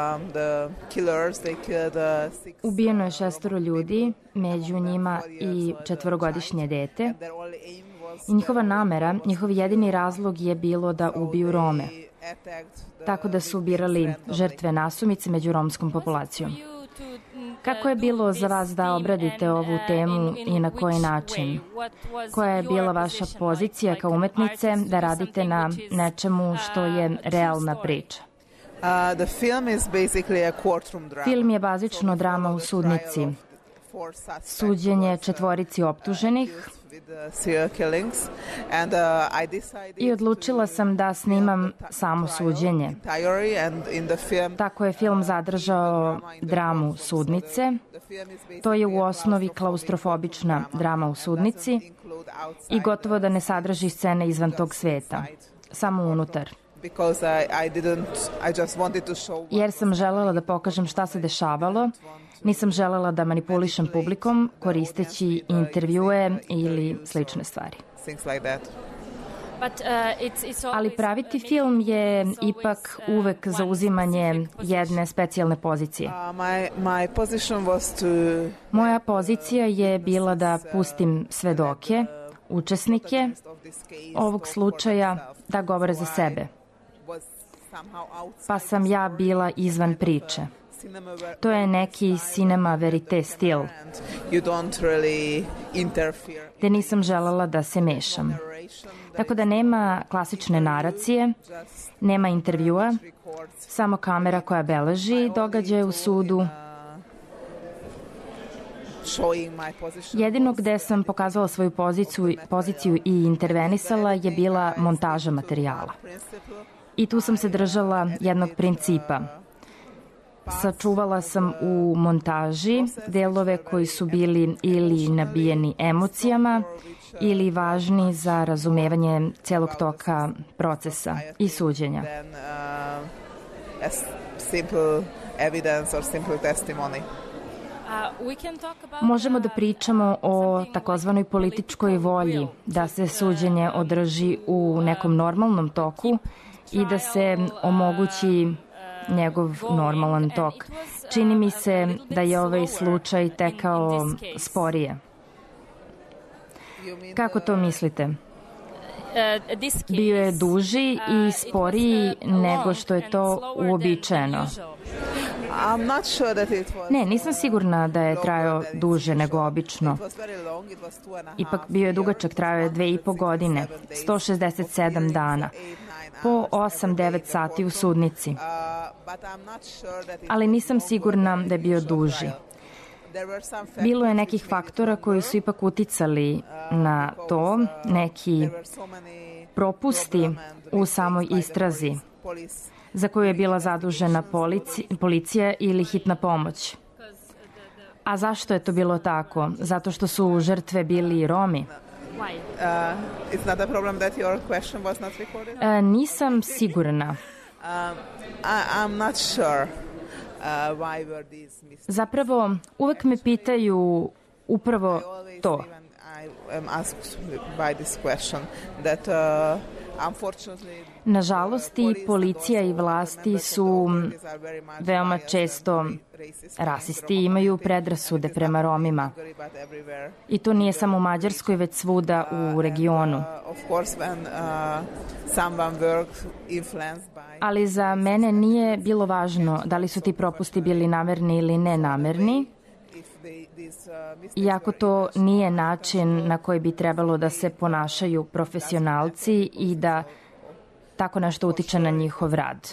Ubijeno je šestoro ljudi, među njima i četvorogodišnje dete. I njihova namera, njihov jedini razlog je bilo da ubiju Rome. Tako da su ubirali žrtve nasumice među romskom populacijom. Kako je bilo za vas da obradite ovu temu i na koji način? Koja je bila vaša pozicija kao umetnice da radite na nečemu što je realna priča? Film je bazično drama u sudnici. Suđenje četvorici optuženih. I odlučila sam da snimam samo suđenje. Tako je film zadržao dramu sudnice. To je u osnovi klaustrofobična drama u sudnici i gotovo da ne sadrži scene izvan tog sveta, samo unutar. Jer sam želela da pokažem šta se dešavalo. Nisam želela da manipulišem publikom koristeći intervjue ili slične stvari. Ali praviti film je ipak uvek zauzimanje jedne specijalne pozicije. Moja pozicija je bila da pustim svedoke, učesnike ovog slučaja da govore za sebe. Pa sam ja bila izvan priče. To je neki cinema verite stil, gde nisam želela da se mešam. Tako da nema klasične naracije, nema intervjua, samo kamera koja beleži događaje u sudu. Jedino gde sam pokazala svoju poziciju, poziciju i intervenisala je bila montaža materijala. I tu sam se držala jednog principa. Sačuvala sam u montaži delove koji su bili ili nabijeni emocijama ili važni za razumevanje celog toka procesa i suđenja. Možemo da pričamo o takozvanoj političkoj volji, da se suđenje održi u nekom normalnom toku i da se omogući njegov normalan tok. Čini mi se da je ovaj slučaj tekao sporije. Kako to mislite? Bio je duži i sporiji nego što je to uobičajeno. Ne, nisam sigurna da je trajao duže nego obično. Ipak bio je dugačak, trajao je dve i po godine, sto šezdeset sedam dana, po osam devet sati u sudnici. Ali nisam sigurna da je bio duži. Bilo je nekih faktora koji su ipak uticali na to, neki propusti u samoj istrazi za koju je bila zadužena policija ili hitna pomoć. A zašto je to bilo tako? Zato što su žrtve bili Romi. E, nisam sigurna. Zapravo, uvek me pitaju upravo to. Nažalost, i policija i vlasti su veoma često rasisti i imaju predrasude prema Romima. I to nije samo u Mađarskoj, već svuda u regionu. Ali za mene nije bilo važno da li su ti propusti bili namerni ili nenamerni, iako to nije način na koji bi trebalo da se ponašaju profesionalci i da tako nešto utiče na njihov rad.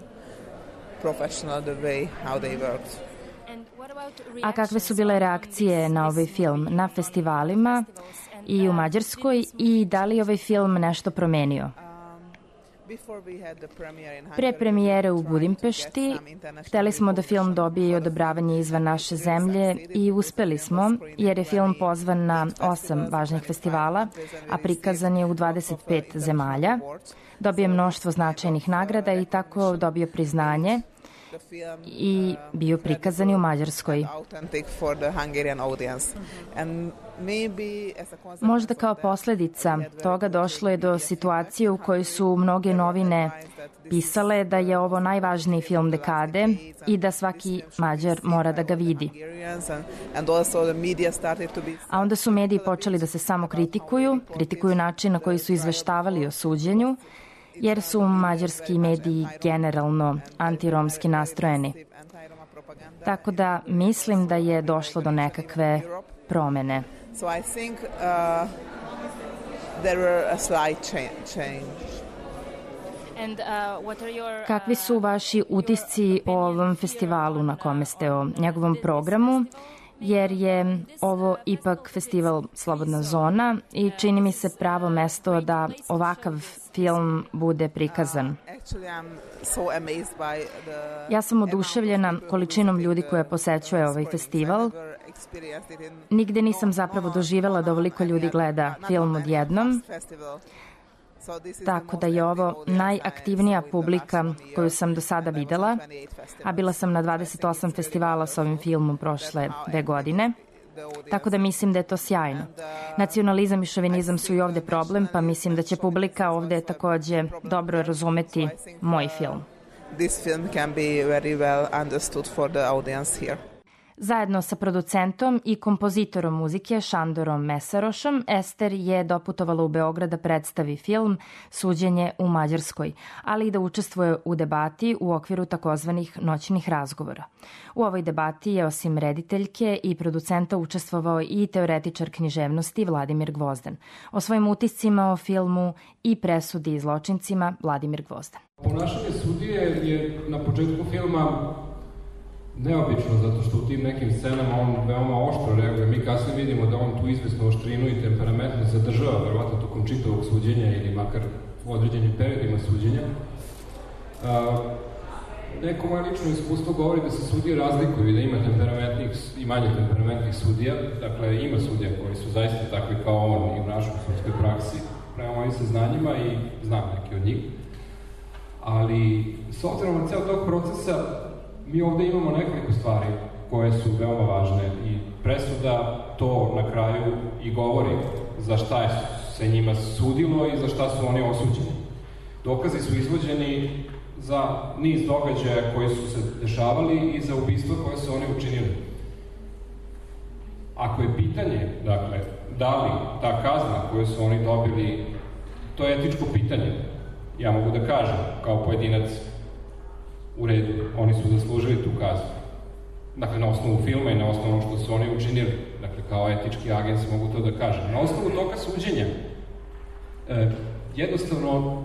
A kakve su bile reakcije na ovaj film na festivalima i u Mađarskoj i da li je ovaj film nešto promenio? Pre premijere u Budimpešti hteli smo da film dobije odobravanje izvan naše zemlje i uspeli smo, jer je film pozvan na osam važnih festivala, a prikazan je u dvadeset pet zemalja. Dobio je mnoštvo značajnih nagrada i tako dobio priznanje i bio prikazan i u Mađarskoj. Možda kao posledica toga došlo je do situacije u kojoj su mnoge novine pisale da je ovo najvažniji film dekade i da svaki Mađar mora da ga vidi. A onda su mediji počeli da se samo kritikuju, kritikuju način na koji su izveštavali o suđenju, jer su mađarski mediji generalno antiromski nastrojeni. Tako da mislim da je došlo do nekakve promene. Kakvi su vaši utisci o ovom festivalu na kome ste, o njegovom programu? Jer je ovo ipak festival Slobodna zona i čini mi se pravo mesto da ovakav film bude prikazan. Ja sam oduševljena količinom ljudi koja posećuje ovaj festival. Nigde nisam zapravo doživela da ovoliko ljudi gleda film odjednom. Tako da je ovo najaktivnija publika koju sam do sada videla, a bila sam na dvadeset osam festivala s ovim filmom prošle dve godine. Tako da mislim da je to sjajno. Nacionalizam i šovinizam su i ovde problem, pa mislim da će publika ovde takođe dobro razumeti moj film. This film can be very well understood for the audience here. Zajedno sa producentom i kompozitorom muzike Šandorom Mesarošom, Ester je doputovala u Beograd da predstavi film Suđenje u Mađarskoj, ali i da učestvuje u debati u okviru takozvanih noćnih razgovora. U ovoj debati je osim rediteljke i producenta učestvovao i teoretičar književnosti Vladimir Gvozden. O svojim utiscima o filmu i presudi zločincima Vladimir Gvozden. Ponašanje sudije je na početku filma neobično, zato što u tim nekim scenama on veoma oštro reaguje. Mi kasnije vidimo da on tu izvesnu oštrinu i temperamentnost zadržava, verovatno tokom čitavog suđenja ili makar u određenim periodima suđenja. A, neko moje lično iskustvo govori da se sudije razlikuju i da ima temperamentnih i manje temperamentnih sudija. Dakle, ima sudija koji su zaista takvi kao on i u našoj sudskoj praksi prema mojim saznanjima i znam neki od njih. Ali, s obzirom na ceo tog procesa, mi ovde imamo nekoliko stvari koje su veoma važne i presuda to na kraju i govori za šta je se njima sudilo i za šta su oni osuđeni. Dokazi su izvođeni za niz događaja koji su se dešavali i za ubistva koje su oni učinili. Ako je pitanje, dakle, da li ta kazna koju su oni dobili, to je etičko pitanje. Ja mogu da kažem, kao pojedinac, u redu, oni su zaslužili tu kaznu. Dakle, na osnovu filma i na osnovu što su oni učinili. Dakle, kao etički agent mogu to da kažem. Na osnovu toga suđenja, e, jednostavno,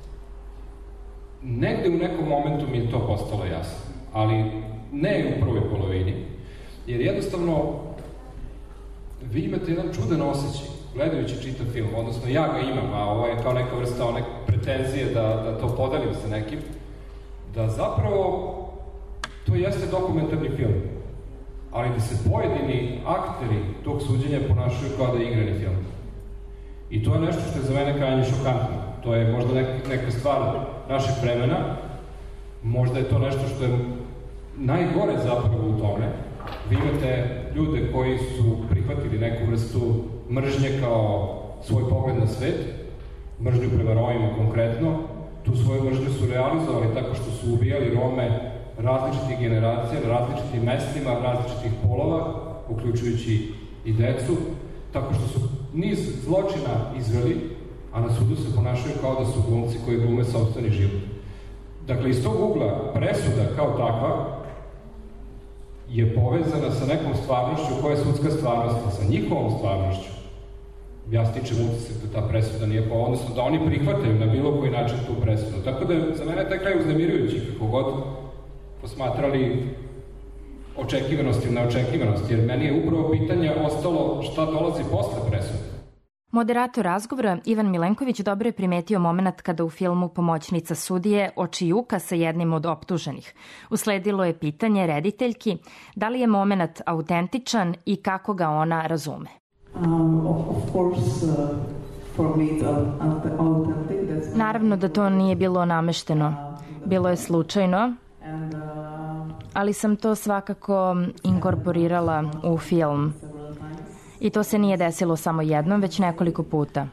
negde u nekom momentu mi je to postalo jasno. Ali ne u prvoj polovini. Jer jednostavno, vi imate jedan čudan osjećaj, gledajući čitav film, odnosno ja ga imam, a ovo je kao neka vrsta one pretenzije da, da to podelim sa nekim, da zapravo to jeste dokumentarni film, ali da se pojedini akteri tog suđenja ponašaju kao da je igrani film. I to je nešto što je za mene krajnje šokantno. To je možda neka, neka stvar našeg vremena, možda je to nešto što je najgore zapravo u tome. Vi imate ljude koji su prihvatili neku vrstu mržnje kao svoj pogled na svet, mržnju prema Romima konkretno. Tu svoju mržnju su realizovali tako što su ubijali Rome različitih generacija, na različitim mestima, različitih polova, uključujući i decu, tako što su niz zločina izveli, a na sudu se ponašaju kao da su glumci koji glume sopstveni život. Dakle, iz tog ugla presuda kao takva je povezana sa nekom stvarnošću koja je sudska stvarnost, sa njihovom stvarnošću. Ja stičem utisak da ta presuda nije po, odnosno da oni prihvataju na bilo koji način tu presudu. Tako da je za mene taj kraj uznemirujući, kako god posmatrali očekivanost ili neočekivanost, jer meni je upravo pitanje ostalo šta dolazi posle presude. Moderator razgovora Ivan Milenković dobro je primetio moment kada u filmu pomoćnica sudije očijuka sa jednim od optuženih. Usledilo je pitanje rediteljki da li je moment autentičan i kako ga ona razume. Um, of course, uh, for me it's authentic. That's... Naravno da to nije bilo namešteno. Bilo je slučajno, ali sam to svakako inkorporirala u film. I to se nije desilo samo jednom, već nekoliko puta.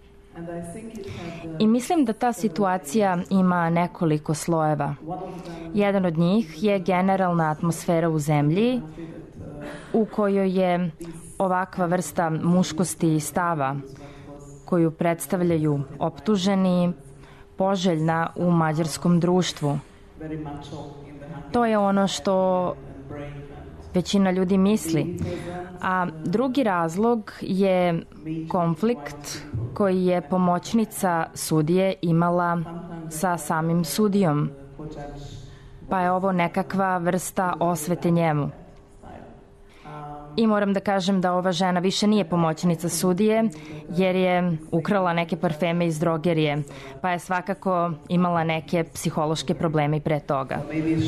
I mislim da ta situacija ima nekoliko slojeva. Jedan od njih je generalna atmosfera u zemlji u kojoj je ovakva vrsta muškosti i stava koju predstavljaju optuženi poželjna u mađarskom društvu. To je ono što većina ljudi misli. A drugi razlog je konflikt koji je pomoćnica sudije imala sa samim sudijom. Pa je ovo nekakva vrsta osvete njemu. I moram da kažem da ova žena više nije pomoćnica sudije, jer je ukrala neke parfeme iz drogerije, pa je svakako imala neke psihološke probleme i pre toga.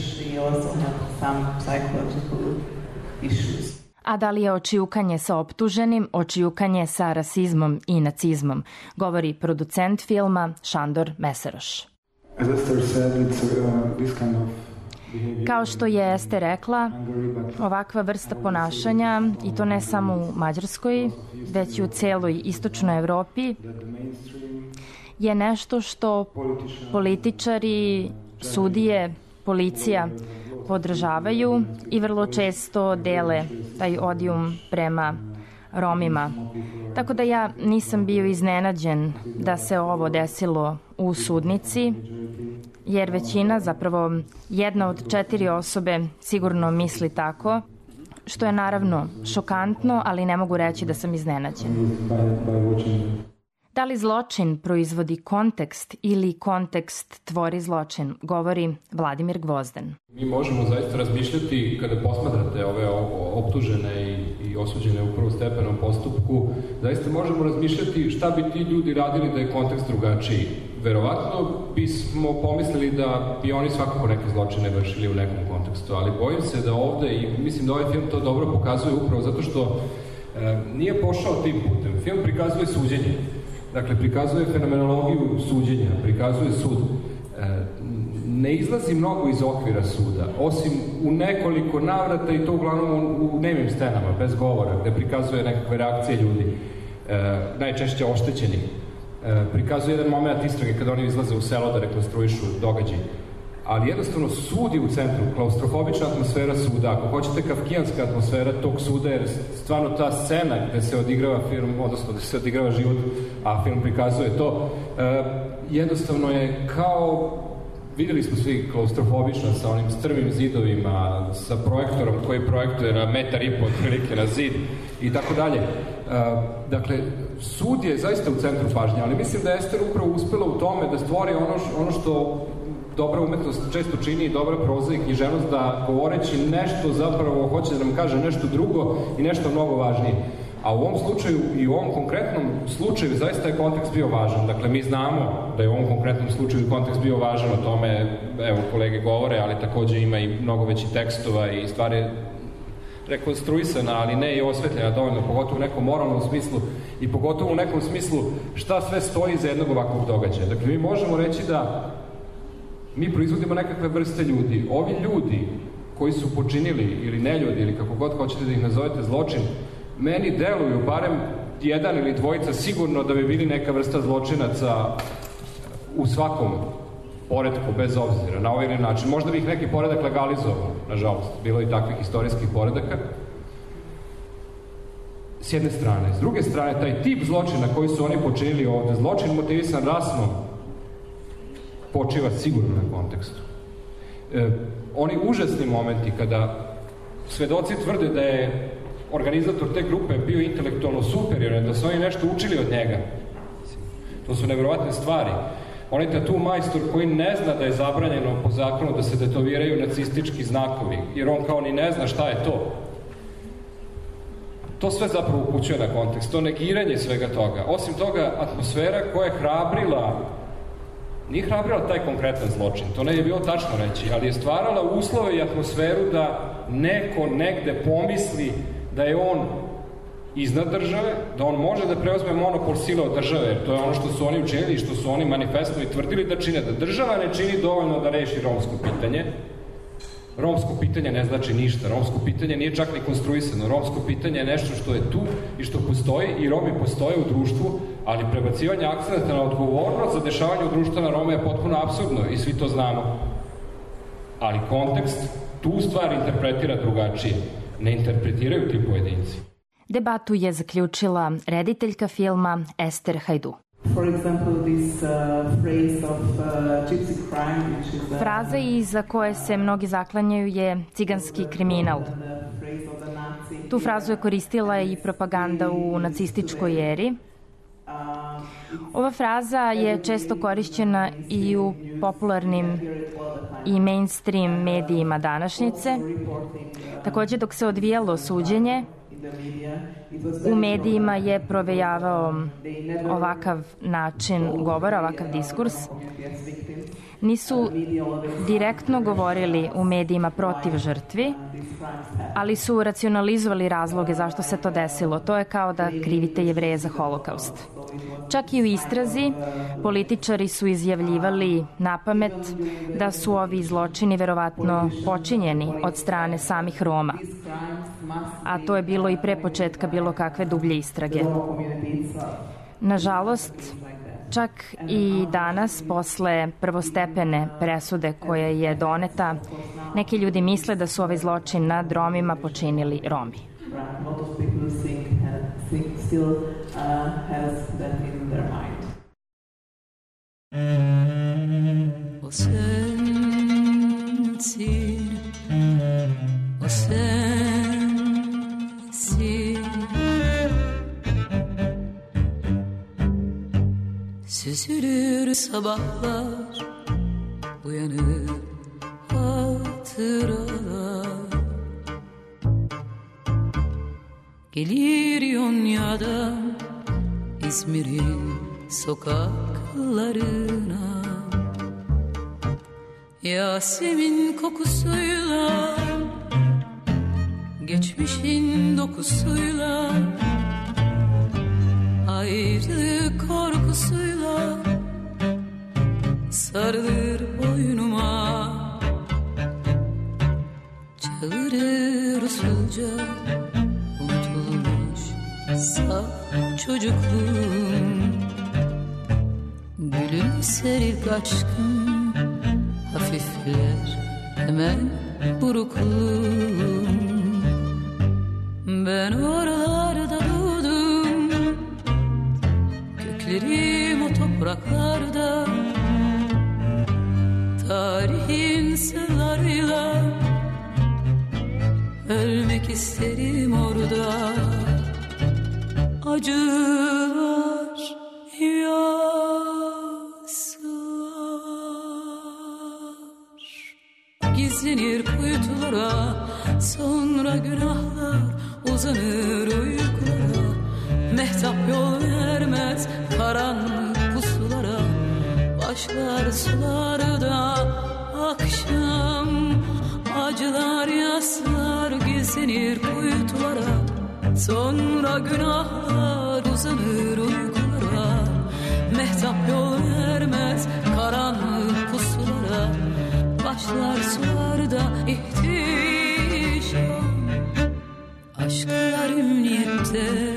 A da li je očijukanje sa optuženim, očijukanje sa rasizmom i nacizmom, govori producent filma Šandor Mesaroš. Kao što je Ester rekla, ovakva vrsta ponašanja, i to ne samo u Mađarskoj, već i u celoj istočnoj Evropi, je nešto što političari, sudije, policija podržavaju i vrlo često dele taj odijum prema Romima. Tako da ja nisam bio iznenađen da se ovo desilo u sudnici, jer većina, zapravo jedna od četiri osobe sigurno misli tako, što je naravno šokantno, ali ne mogu reći da sam iznenađen. Da li zločin proizvodi kontekst ili kontekst tvori zločin, govori Vladimir Gvozden. Mi možemo zaista razmišljati, kada posmatrate ove optužene i, i osuđene u prvostepenom postupku, zaista možemo razmišljati šta bi ti ljudi radili da je kontekst drugačiji. Verovatno bismo pomislili da bi oni svakako neke zločine vršili u nekom kontekstu, ali bojim se da ovde, i mislim da ovaj film to dobro pokazuje upravo zato što e, nije pošao tim putem. Film prikazuje suđenje. Dakle, prikazuje fenomenologiju suđenja, prikazuje sud. E, ne izlazi mnogo iz okvira suda, osim u nekoliko navrata i to uglavnom u, u nemim scenama, bez govora, gde prikazuje nekakve reakcije ljudi, e, najčešće oštećeni. E, prikazuje jedan moment istrage kada oni izlaze u selo da rekonstruišu događaj. Ali jednostavno sud je u centru, klaustrofobična atmosfera suda, ako hoćete kafkijanska atmosfera tog suda, jer stvarno ta scena gde se odigrava film, odnosno gde se odigrava život, a film prikazuje to, e, jednostavno je kao, videli smo svi klaustrofobično sa onim strmim zidovima, sa projektorom koji projektuje na metar i po otprilike na zid i tako dalje. E, dakle, sud je zaista u centru pažnje, ali mislim da je Ester upravo uspela u tome da stvori ono, ono što dobra umetnost često čini i dobra proza i književnost, da govoreći nešto zapravo hoće da nam kaže nešto drugo i nešto mnogo važnije. A u ovom slučaju i u ovom konkretnom slučaju zaista je kontekst bio važan. Dakle, mi znamo da je u ovom konkretnom slučaju kontekst bio važan, o tome, evo, kolege govore, ali takođe ima i mnogo većih tekstova i stvari rekonstruisana, ali ne i osvetljena dovoljno, pogotovo u nekom moralnom smislu i pogotovo u nekom smislu šta sve stoji iza jednog ovakvog događaja. Dakle, mi možemo reći da mi proizvodimo nekakve vrste ljudi. Ovi ljudi koji su počinili, ili neljudi, ili kako god hoćete da ih nazovete zločin, meni deluju, barem jedan ili dvojica, sigurno da bi bili neka vrsta zločinaca u svakom poredku, bez obzira, na ovaj ili način. Možda bi ih neki poredak legalizovao, nažalost. Bilo i takvih istorijskih poredaka. S jedne strane. S druge strane, taj tip zločina koji su oni počinili ovde, zločin motivisan rasnom, počiva sigurno na kontekstu. E, oni užasni momenti kada svedoci tvrde da je organizator te grupe bio intelektualno superioran, da su oni nešto učili od njega. To su nevjerovatne stvari. Onaj tatu majstor koji ne zna da je zabranjeno po zakonu da se detoviraju nacistički znakovi, jer on kao ni ne zna šta je to. To sve zapravo upućuje na kontekst, to negiranje svega toga. Osim toga, atmosfera koja je hrabrila, nije hrabrila taj konkretan zločin, to ne je bilo tačno reći, ali je stvarala uslove i atmosferu da neko negde pomisli da je on iznad države, da on može da preuzme monopol sile od države, jer to je ono što su oni učinili i što su oni manifestno i tvrdili da čine, da država ne čini dovoljno da reši romsko pitanje. Romsko pitanje ne znači ništa, romsko pitanje nije čak ni konstruisano, romsko pitanje je nešto što je tu i što postoji i Romi postoje u društvu, ali prebacivanje akcenta na odgovornost za dešavanje u društvu na Rome je potpuno apsurdno i svi to znamo. Ali kontekst tu stvar interpretira drugačije, ne interpretiraju ti pojedinci. Debatu je zaključila rediteljka filma Ester Hajdu. For example, this uh, phrase of uh, gypsy crime, which is uh, Fraza iza koje se mnogi zaklanjaju je ciganski kriminal. Tu frazu je koristila i propaganda u nacističkoj eri. Ova fraza je često korišćena i u popularnim i mainstream medijima današnjice. Takođe, dok se odvijalo suđenje, u medijima je provejavao ovakav način govora, ovakav diskurs. Nisu direktno govorili u medijima protiv žrtvi, ali su racionalizovali razloge zašto se to desilo. To je kao da krivite Jevreje za holokaust. Čak i u istrazi političari su izjavljivali napamet da su ovi zločini verovatno počinjeni od strane samih Roma. A to je bilo i pre početka bilo kakve dublje istrage. Nažalost, čak i danas, posle prvostepene presude koja je doneta, neki ljudi misle da su ovaj zločin nad Romima počinili Romi. O sensin, o sensin, süzülür sabahlar, uyanır hatıralar. Gelir Yonya'dan İzmir'in sokaklarına, Yasemin kokusuyla, geçmişin dokusuyla, ayrı korkusuyla sarılır boynuma, çağırır usulca unutulmuş saf çocukluğum. Gülümser ilk aşkım, hafifler hemen burukluğum. Ben oralarda doğdum, köklerim o topraklarda, tarihin sırlarıyla ölmek isterim orada. Acılar, yaslar gizlenir kuytulara, sonra günahlar uzanır uykulara. Mehtap yol vermez karanlık pusulara, başlar sularda akşam. Acılar, yaslar gizlenir kuytulara, sonra günahlar uzanır uykulara. Mehtap yol vermez karanlık pusulara, başlar sularda ihtişam. Aşklar emniyette,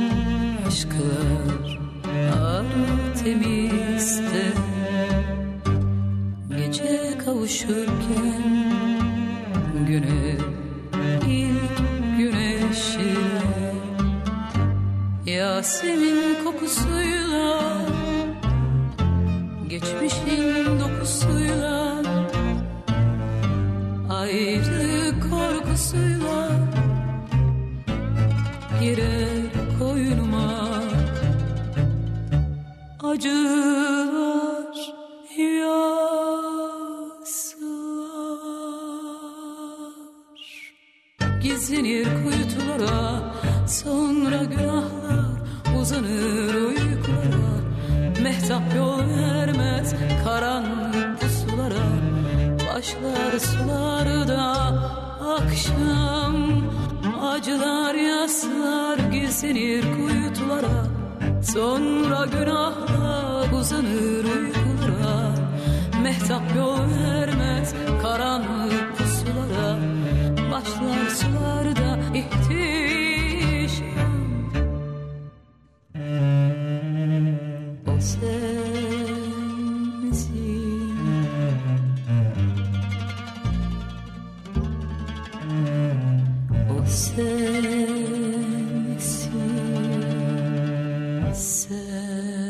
aşklar Artemis'te. Gece kavuşurken güne, ilk güneşi, Yasemin kokusuyla, geçmişin dokusuyla, ayrı korkusuyla girer koynuma. Acılar, yaslar gizlenir kuytulara, sonra günahlar uzanır uykulara. Mehtap yol vermez karanlık pusulara, başlar sularda akşam. Acılar, yaslar gizlenir kuytulara, sonra günahlar uzanır uykulara. Mehtap yol vermez karanlık pusulara, başlar sularda ihtişam. O sensin, o sensin, sen.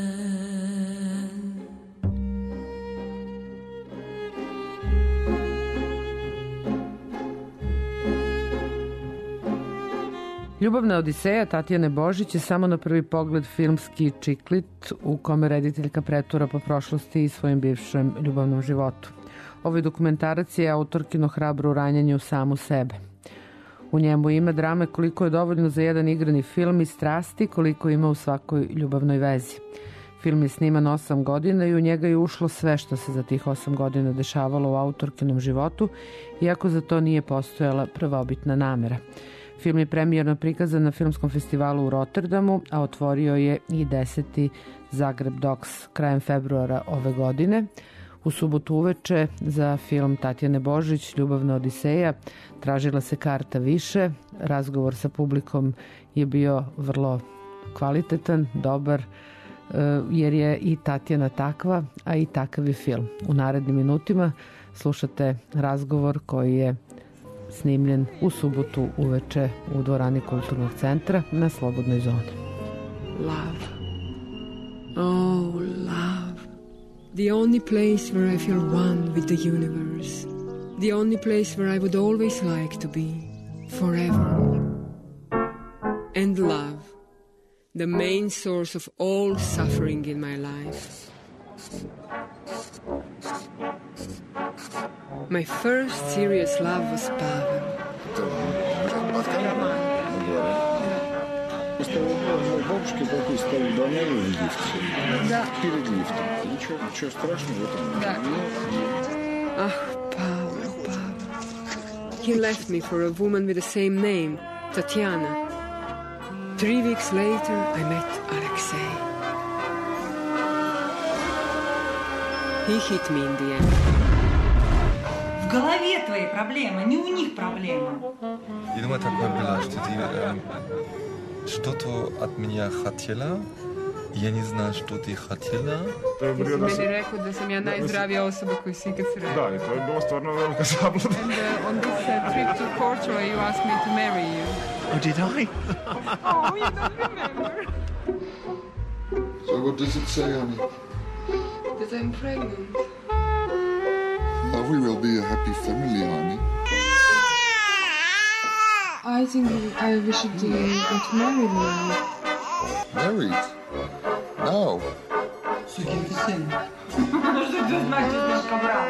Ljubavna odiseja Tatjane Božić je samo na prvi pogled filmski čiklit u kome rediteljka pretura po prošlosti i svojim bivšem ljubavnom životu. Ovaj dokumentarac je autorkino hrabro ranjanje u samu sebe. U njemu ima drame koliko je dovoljno za jedan igrani film i strasti koliko ima u svakoj ljubavnoj vezi. Film je sniman osam godina i u njega je ušlo sve što se za tih osam godina dešavalo u autorkinom životu, iako za to nije postojala prvobitna namera. Film je premijerno prikazan na filmskom festivalu u Rotterdamu, a otvorio je i deseti Zagreb Docs krajem februara ove godine. U subotu uveče za film Tatjane Božić Ljubavna odiseja tražila se karta više. Razgovor sa publikom je bio vrlo kvalitetan, dobar, jer je i Tatjana takva, a i takav je film. U narednim minutima slušate razgovor koji je snimljen u subotu uveče u dvorani Kulturnog centra na Slobodnoj zoni. Love. Oh, love. The only place where I feel one with the universe. The only place where I would always like to be. Forever. And love. The main source of all suffering in my life. My first serious love was Pavel. Мой бабушке такой стоит доме в лифте. Да. Перед лифтом. Ничего, ничего страшного в этом. Да. Ah, Pavel, Pavel. He left me for a woman with the same name, Tatiana. Three weeks later, I met Alexei. He hit me in the end. В голове твои проблемы, не у них проблемы. Я думаю, такое было, что ты э, что-то от меня хотела, я не знаю, что ты хотела. Ti si meni rekao da sam ja najzdravija osoba koju si ikad sreo. Da, i to je bilo stvarno velika zabluda. And uh, on this uh, trip to Portugal, you asked me to marry you. Oh, did I? Oh, you don't remember. So what does it say, honey? That I'm pregnant. Oh, we will be a happy family, honey. I think I, we should uh, get married now. Married? Now? Сукин ты сын. Что ты значит, немножко брал?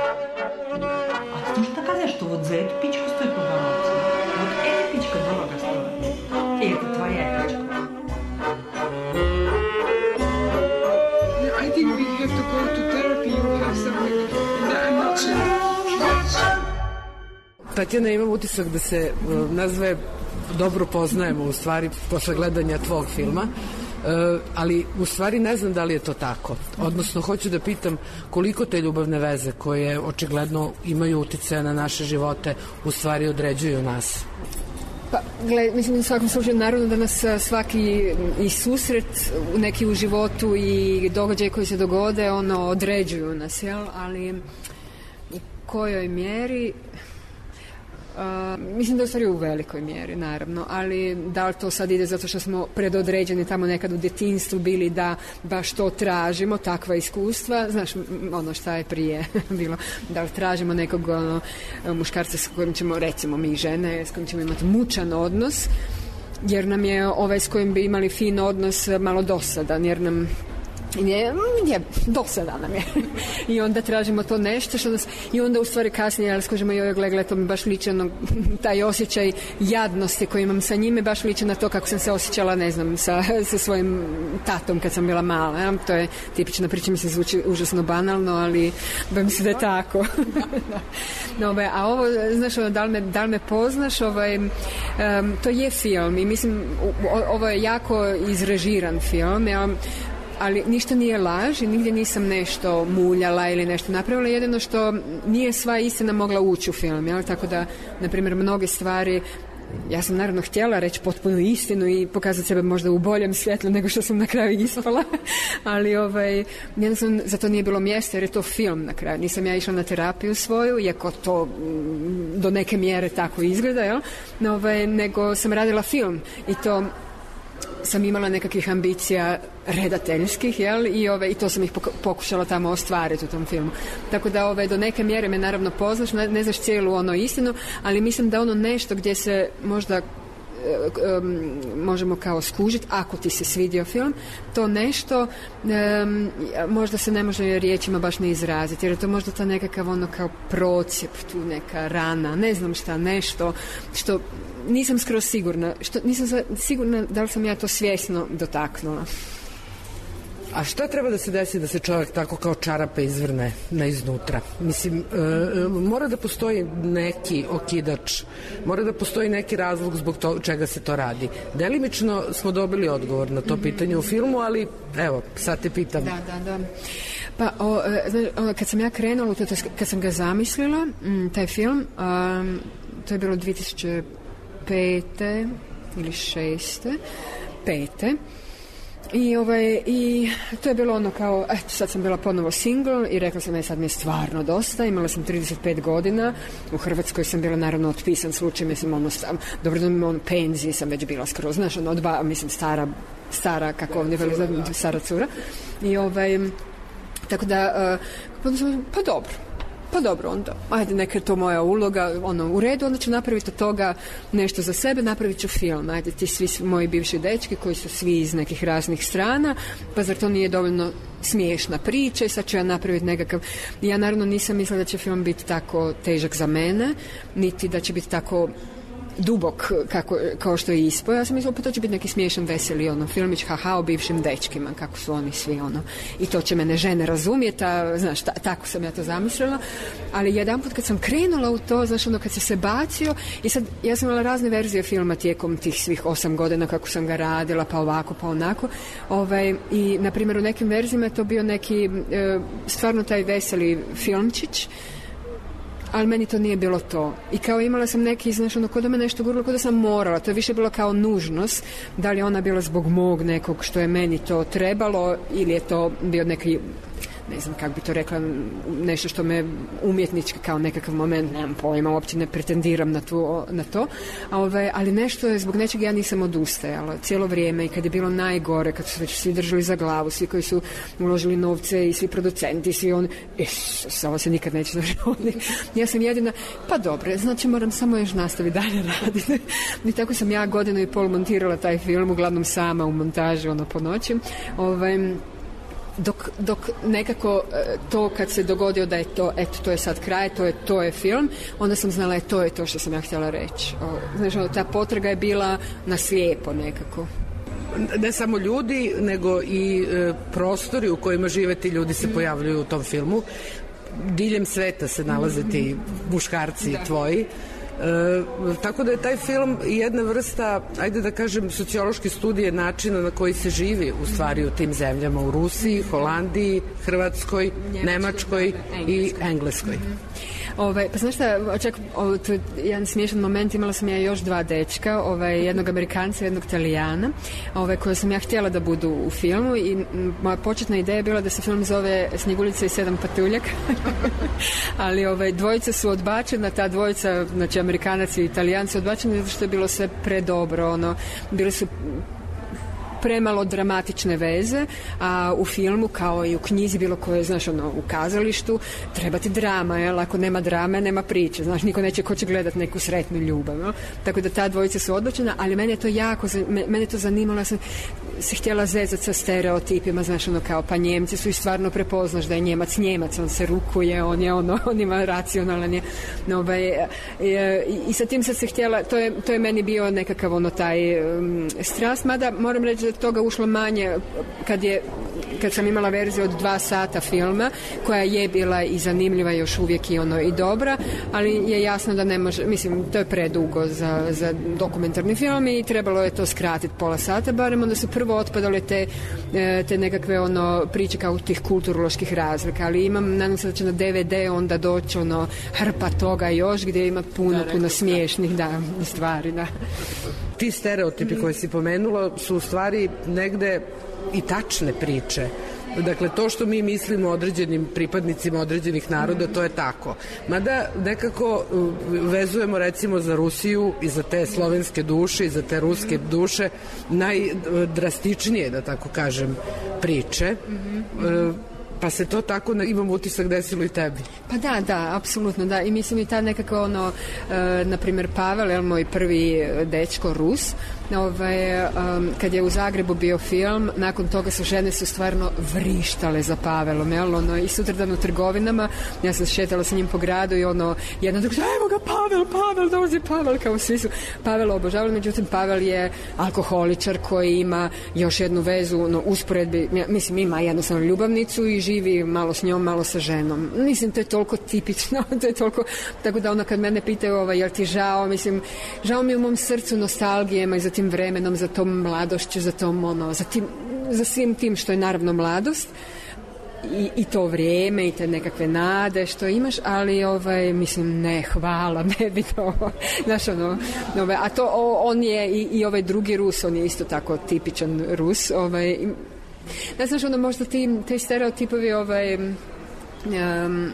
А ты можешь доказать, что вот за эту пичку стоит побороться? Вот эта пичка дорого стоит. И это твоя пичка. I think we have to go to therapy. You have something. I'm not sure. Tatjana, imam utisak da se nas dve dobro poznajemo u stvari posle gledanja tvog filma, ali u stvari ne znam da li je to tako. Odnosno, hoću da pitam koliko te ljubavne veze koje očigledno imaju uticaja na naše živote u stvari određuju nas. Pa, gled, mislim, u svakom slučaju, naravno da nas svaki i susret neki u životu i događaj koji se dogode, ono, određuju nas, jel? Ali u kojoj mjeri... Uh, mislim da je u stvari u velikoj mjeri, naravno, ali da li to sad ide zato što smo predodređeni tamo nekad u djetinjstvu bili da baš to tražimo, takva iskustva, znaš, ono šta je prije bilo, da li tražimo nekog ono, muškarca s kojim ćemo, recimo mi žene, s kojim ćemo imati mučan odnos, jer nam je ovaj s kojim bi imali fin odnos malo dosadan, jer nam je, je dosadan nam je. I onda tražimo to nešto što nas, i onda u stvari kasnije, ali skožemo joj, gle, gle, to mi baš liči ono, taj osjećaj jadnosti koji imam sa njime, baš liči na to kako sam se osjećala, ne znam, sa, sa svojim tatom kad sam bila mala. Ja? To je tipična priča, mi se zvuči užasno banalno, ali ba mi se da je tako. No, ovaj, a ovo, znaš, ono, da li me, da li me poznaš, ovaj, um, to je film i mislim, ovo je jako izrežiran film, ja, ali ništa nije laž i nigdje nisam nešto muljala ili nešto napravila, jedino što nije sva istina mogla ući u film, jel? Tako da, na primjer, mnoge stvari, ja sam naravno htjela reći potpunu istinu i pokazati sebe možda u boljem svjetlu nego što sam na kraju ispala, ali ovaj, jednostavno za to nije bilo mjesta jer je to film na kraju. Nisam ja išla na terapiju svoju, iako to mm, do neke mjere tako izgleda, jel? No, ovaj, nego sam radila film i to sam imala nekakvih ambicija redateljskih, jel? I, ove, i to sam ih pokušala tamo ostvariti u tom filmu. Tako da ove, do neke mjere me naravno poznaš, ne, ne znaš cijelu ono istinu, ali mislim da ono nešto gdje se možda um, možemo kao skužiti, ako ti se svidio film, to nešto um, možda se ne može riječima baš ne izraziti, jer je to možda ta nekakav ono kao procijep, tu neka rana, ne znam šta, nešto što nisam skroz sigurna, što nisam sigurna da li sam ja to svjesno dotaknula. A šta treba da se desi da se čovjek tako kao čarape izvrne na iznutra? Mislim, e, mora da postoji neki okidač, mora da postoji neki razlog zbog to, čega se to radi. Delimično smo dobili odgovor na to mm-hmm. pitanje u filmu, ali evo, sad te pitam. Da, da, da. Pa, o, o, kad sam ja krenula, to, kad sam ga zamislila, m, taj film, um, to je bilo dvije tisuće pete ili šeste, pete. I, ovaj, I to je bilo ono kao, eto, sad sam bila ponovo single i rekla sam, je sad mi je stvarno dosta, imala sam trideset pet godina, u Hrvatskoj sam bila naravno otpisan slučaj, mislim, ono, stav, dobro da mi ono, penziji sam već bila skroz, znaš, ono, dva, mislim, stara, stara, kako ovdje veli, stara cura, i ovaj, tako da, uh, pa dobro, pa dobro, onda, ajde, neka je to moja uloga, ono, u redu, onda ću napraviti od toga nešto za sebe, napravit ću film, ajde, ti svi moji bivši dečki koji su svi iz nekih raznih strana, pa zar to nije dovoljno smiješna priča i sad ću ja napraviti nekakav, ja naravno nisam mislila da će film biti tako težak za mene, niti da će biti tako dubok kako, kao što je ispao. Ja sam mislila, pa to će biti neki smiješan, veseli ono, filmić, haha, o bivšim dečkima, kako su oni svi, ono, i to će mene žene razumjeti, a, znaš, ta, tako sam ja to zamislila, ali jedanput kad sam krenula u to, znaš, ono, kad se se bacio, i sad, ja sam imala razne verzije filma tijekom tih svih osam godina kako sam ga radila, pa ovako, pa onako, ovaj, i, na primjer, u nekim verzijama je to bio neki, e, stvarno taj veseli filmčić, ali meni to nije bilo to. I kao imala sam neki, znaš, ono, kod da me nešto gurilo, kod da sam morala. To je više bilo kao nužnost. Da li ona bila zbog mog nekog što je meni to trebalo ili je to bio neki, ne znam kako bi to rekla, nešto što me umjetnički kao nekakav moment, nemam pojma, uopće ne pretendiram na, tu, na to, a ove, ali nešto je, zbog nečeg ja nisam odustajala cijelo vrijeme i kad je bilo najgore, kad su već svi držali za glavu, svi koji su uložili novce i svi producenti, svi oni, Isus, ovo se nikad neće završiti. Ja sam jedina, pa dobro, znači moram samo još nastaviti dalje raditi. I tako sam ja godinu i pol montirala taj film, uglavnom sama u montaži, ono, po noći. Ovaj, Dok, dok nekako to kad se dogodio da je to, eto, to je sad kraj, to je, to je film, onda sam znala je to je to što sam ja htjela reći. Znaš, ta potraga je bila na slijepo nekako. Ne samo ljudi, nego i e, prostori u kojima žive ti ljudi se pojavljuju u tom filmu. Diljem sveta se nalaze ti muškarci da. Tvoji. E, tako da je taj film jedna vrsta, ajde da kažem, sociološke studije načina na koji se živi u stvari u tim zemljama, u Rusiji, Holandiji, Hrvatskoj, Nemačkoj i Engleskoj. Ove, pa znaš šta, čak, ovo, to je jedan smiješan moment, imala sam ja još dva dečka, ove, jednog Amerikanca i jednog Italijana, ove, koje sam ja htjela da budu u filmu i m, moja početna ideja je bila da se film zove Snjeguljica i sedam patuljaka, ali ove, dvojica su odbačena, ta dvojica, znači Amerikanac i Italijan su odbačeni zato što je bilo sve predobro, ono, bili su premalo dramatične veze, a u filmu kao i u knjizi bilo koje, znaš, ono, u kazalištu treba ti drama, jel? Ako nema drame, nema priče, znaš, niko neće ko će gledat neku sretnu ljubav, jel? Tako da ta dvojica su odbačena, ali mene je to jako, mene to zanimalo, ja sam se htjela zezati sa stereotipima, znaš, ono, kao, pa Njemci su i stvarno prepoznaš da je Njemac Njemac, on se rukuje, on je ono, on ima racionalan je, no, ovaj, i, i, i sa tim sam se htjela, to je, to je meni bio nekakav ono taj um, strast, mada moram reći da toga ušlo manje kad je kad sam imala verziju od dva sata filma koja je bila i zanimljiva još uvijek i ono i dobra, ali je jasno da ne može, mislim, to je predugo za, za dokumentarni film i trebalo je to skratiti pola sata, barem onda su prvo otpadale te, te nekakve ono priče kao tih kulturoloških razlika, ali imam, nadam se da će na D V D onda doći ono hrpa toga još gdje ima puno, da, puno smiješnih da, stvari, da. Ti stereotipi koje si pomenula su u stvari negde i tačne priče. Dakle, to što mi mislimo o određenim pripadnicima određenih naroda, to je tako. Mada nekako vezujemo recimo za Rusiju i za te slovenske duše i za te ruske duše najdrastičnije, da tako kažem, priče. pa se to tako, imam utisak, desilo i tebi. Pa da, da, apsolutno, da. I mislim i ta nekako ono, e, na primjer Pavel, je moj prvi dečko Rus, ovaj, um, kad je u Zagrebu bio film, nakon toga su žene su stvarno vrištale za Pavelom, jel, ono, i sutradan u trgovinama, ja sam šetala sa njim po gradu i ono, jedna druga, evo ga Pavel, Pavel, dolazi Pavel, kao svi su Pavel obožavali, međutim Pavel je alkoholičar koji ima još jednu vezu, ono, usporedbi, mislim, ima jednostavno ljubavnicu i živi malo s njom, malo sa ženom. Mislim, to je toliko tipično, to je toliko, tako da ono kad mene pitaju, ovaj, jel ti žao, mislim, žao mi u mom srcu nostalgijema i za tim vremenom, za tom mladošću, za tom ono, za, tim, za svim tim što je naravno mladost i, i to vrijeme i te nekakve nade što imaš, ali ovaj, mislim, ne, hvala, ne bi to, znaš ono, ovaj, a to o, on je i, i ovaj drugi Rus, on je isto tako tipičan Rus, ovaj, ne znaš, ono, možda ti, te stereotipovi, ovaj, um,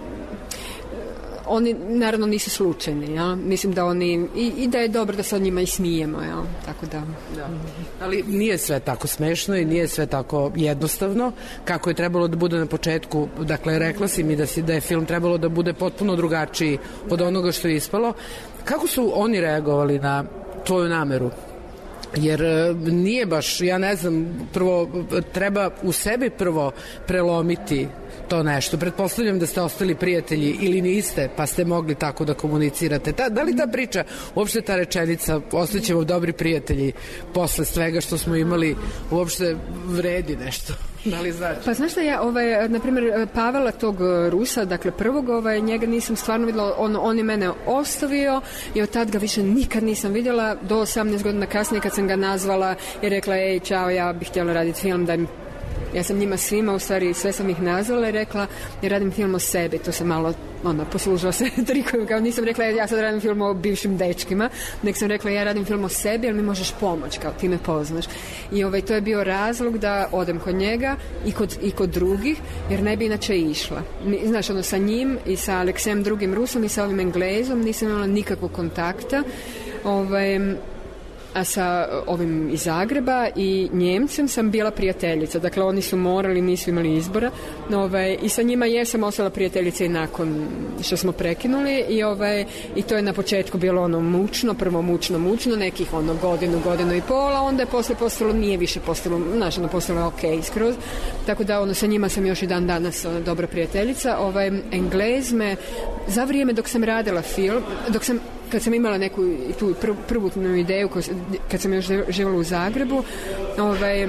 oni naravno nisu slučajni, ja? Mislim da oni i, i da je dobro da se o njima i smijemo, ja? Tako da, da. Ali nije sve tako smešno i nije sve tako jednostavno kako je trebalo da bude na početku. Dakle, rekla si mi da, si, da je film trebalo da bude potpuno drugačiji od onoga što je ispalo. Kako su oni reagovali na tvoju nameru? Jer nije baš, ja ne znam, prvo treba u sebi prvo prelomiti to nešto. Pretpostavljam da ste ostali prijatelji ili niste, pa ste mogli tako da komunicirate. Ta, da li ta priča, uopšte ta rečenica, ostaćemo dobri prijatelji posle svega što smo imali, uopšte vredi nešto? Da li znači? Pa znaš da ja, ovaj, na primjer, Pavela tog Rusa, dakle prvog, ovaj, njega nisam stvarno vidjela, on, on je mene ostavio i od tad ga više nikad nisam vidjela, do osamnaest godina kasnije kad sam ga nazvala i rekla, ej, čao, ja bih htjela raditi film, da mi, ja sam njima svima, u stvari sve sam ih nazvala i rekla, ja radim film o sebi, to sam malo, ono, poslužila se trikom, kao nisam rekla, ja sad radim film o bivšim dečkima, nek sam rekla, ja radim film o sebi, ali mi možeš pomoć, kao ti me poznaš. I ovaj, to je bio razlog da odem kod njega i kod, i kod drugih, jer ne bi inače išla. Znaš, ono, sa njim i sa Aleksem drugim Rusom i sa ovim Englezom nisam imala nikakvog kontakta, ovaj, a sa ovim iz Zagreba i Njemcem sam bila prijateljica. Dakle, oni su morali, nisu imali izbora. Ovaj, i sa njima jesam ostala prijateljica i nakon što smo prekinuli i, ovaj, i to je na početku bilo ono mučno, prvo mučno, mučno, nekih ono godinu, godinu i pola, onda je posle postalo, nije više postalo, znaš, ono postalo ok skroz. Tako da ono, sa njima sam još i dan danas ono, dobra prijateljica. Ovaj, Englez me, za vrijeme dok sam radila film, dok sam kad sam imala neku tu prv, prvotnu ideju, kad sam još živjela u Zagrebu, ovaj,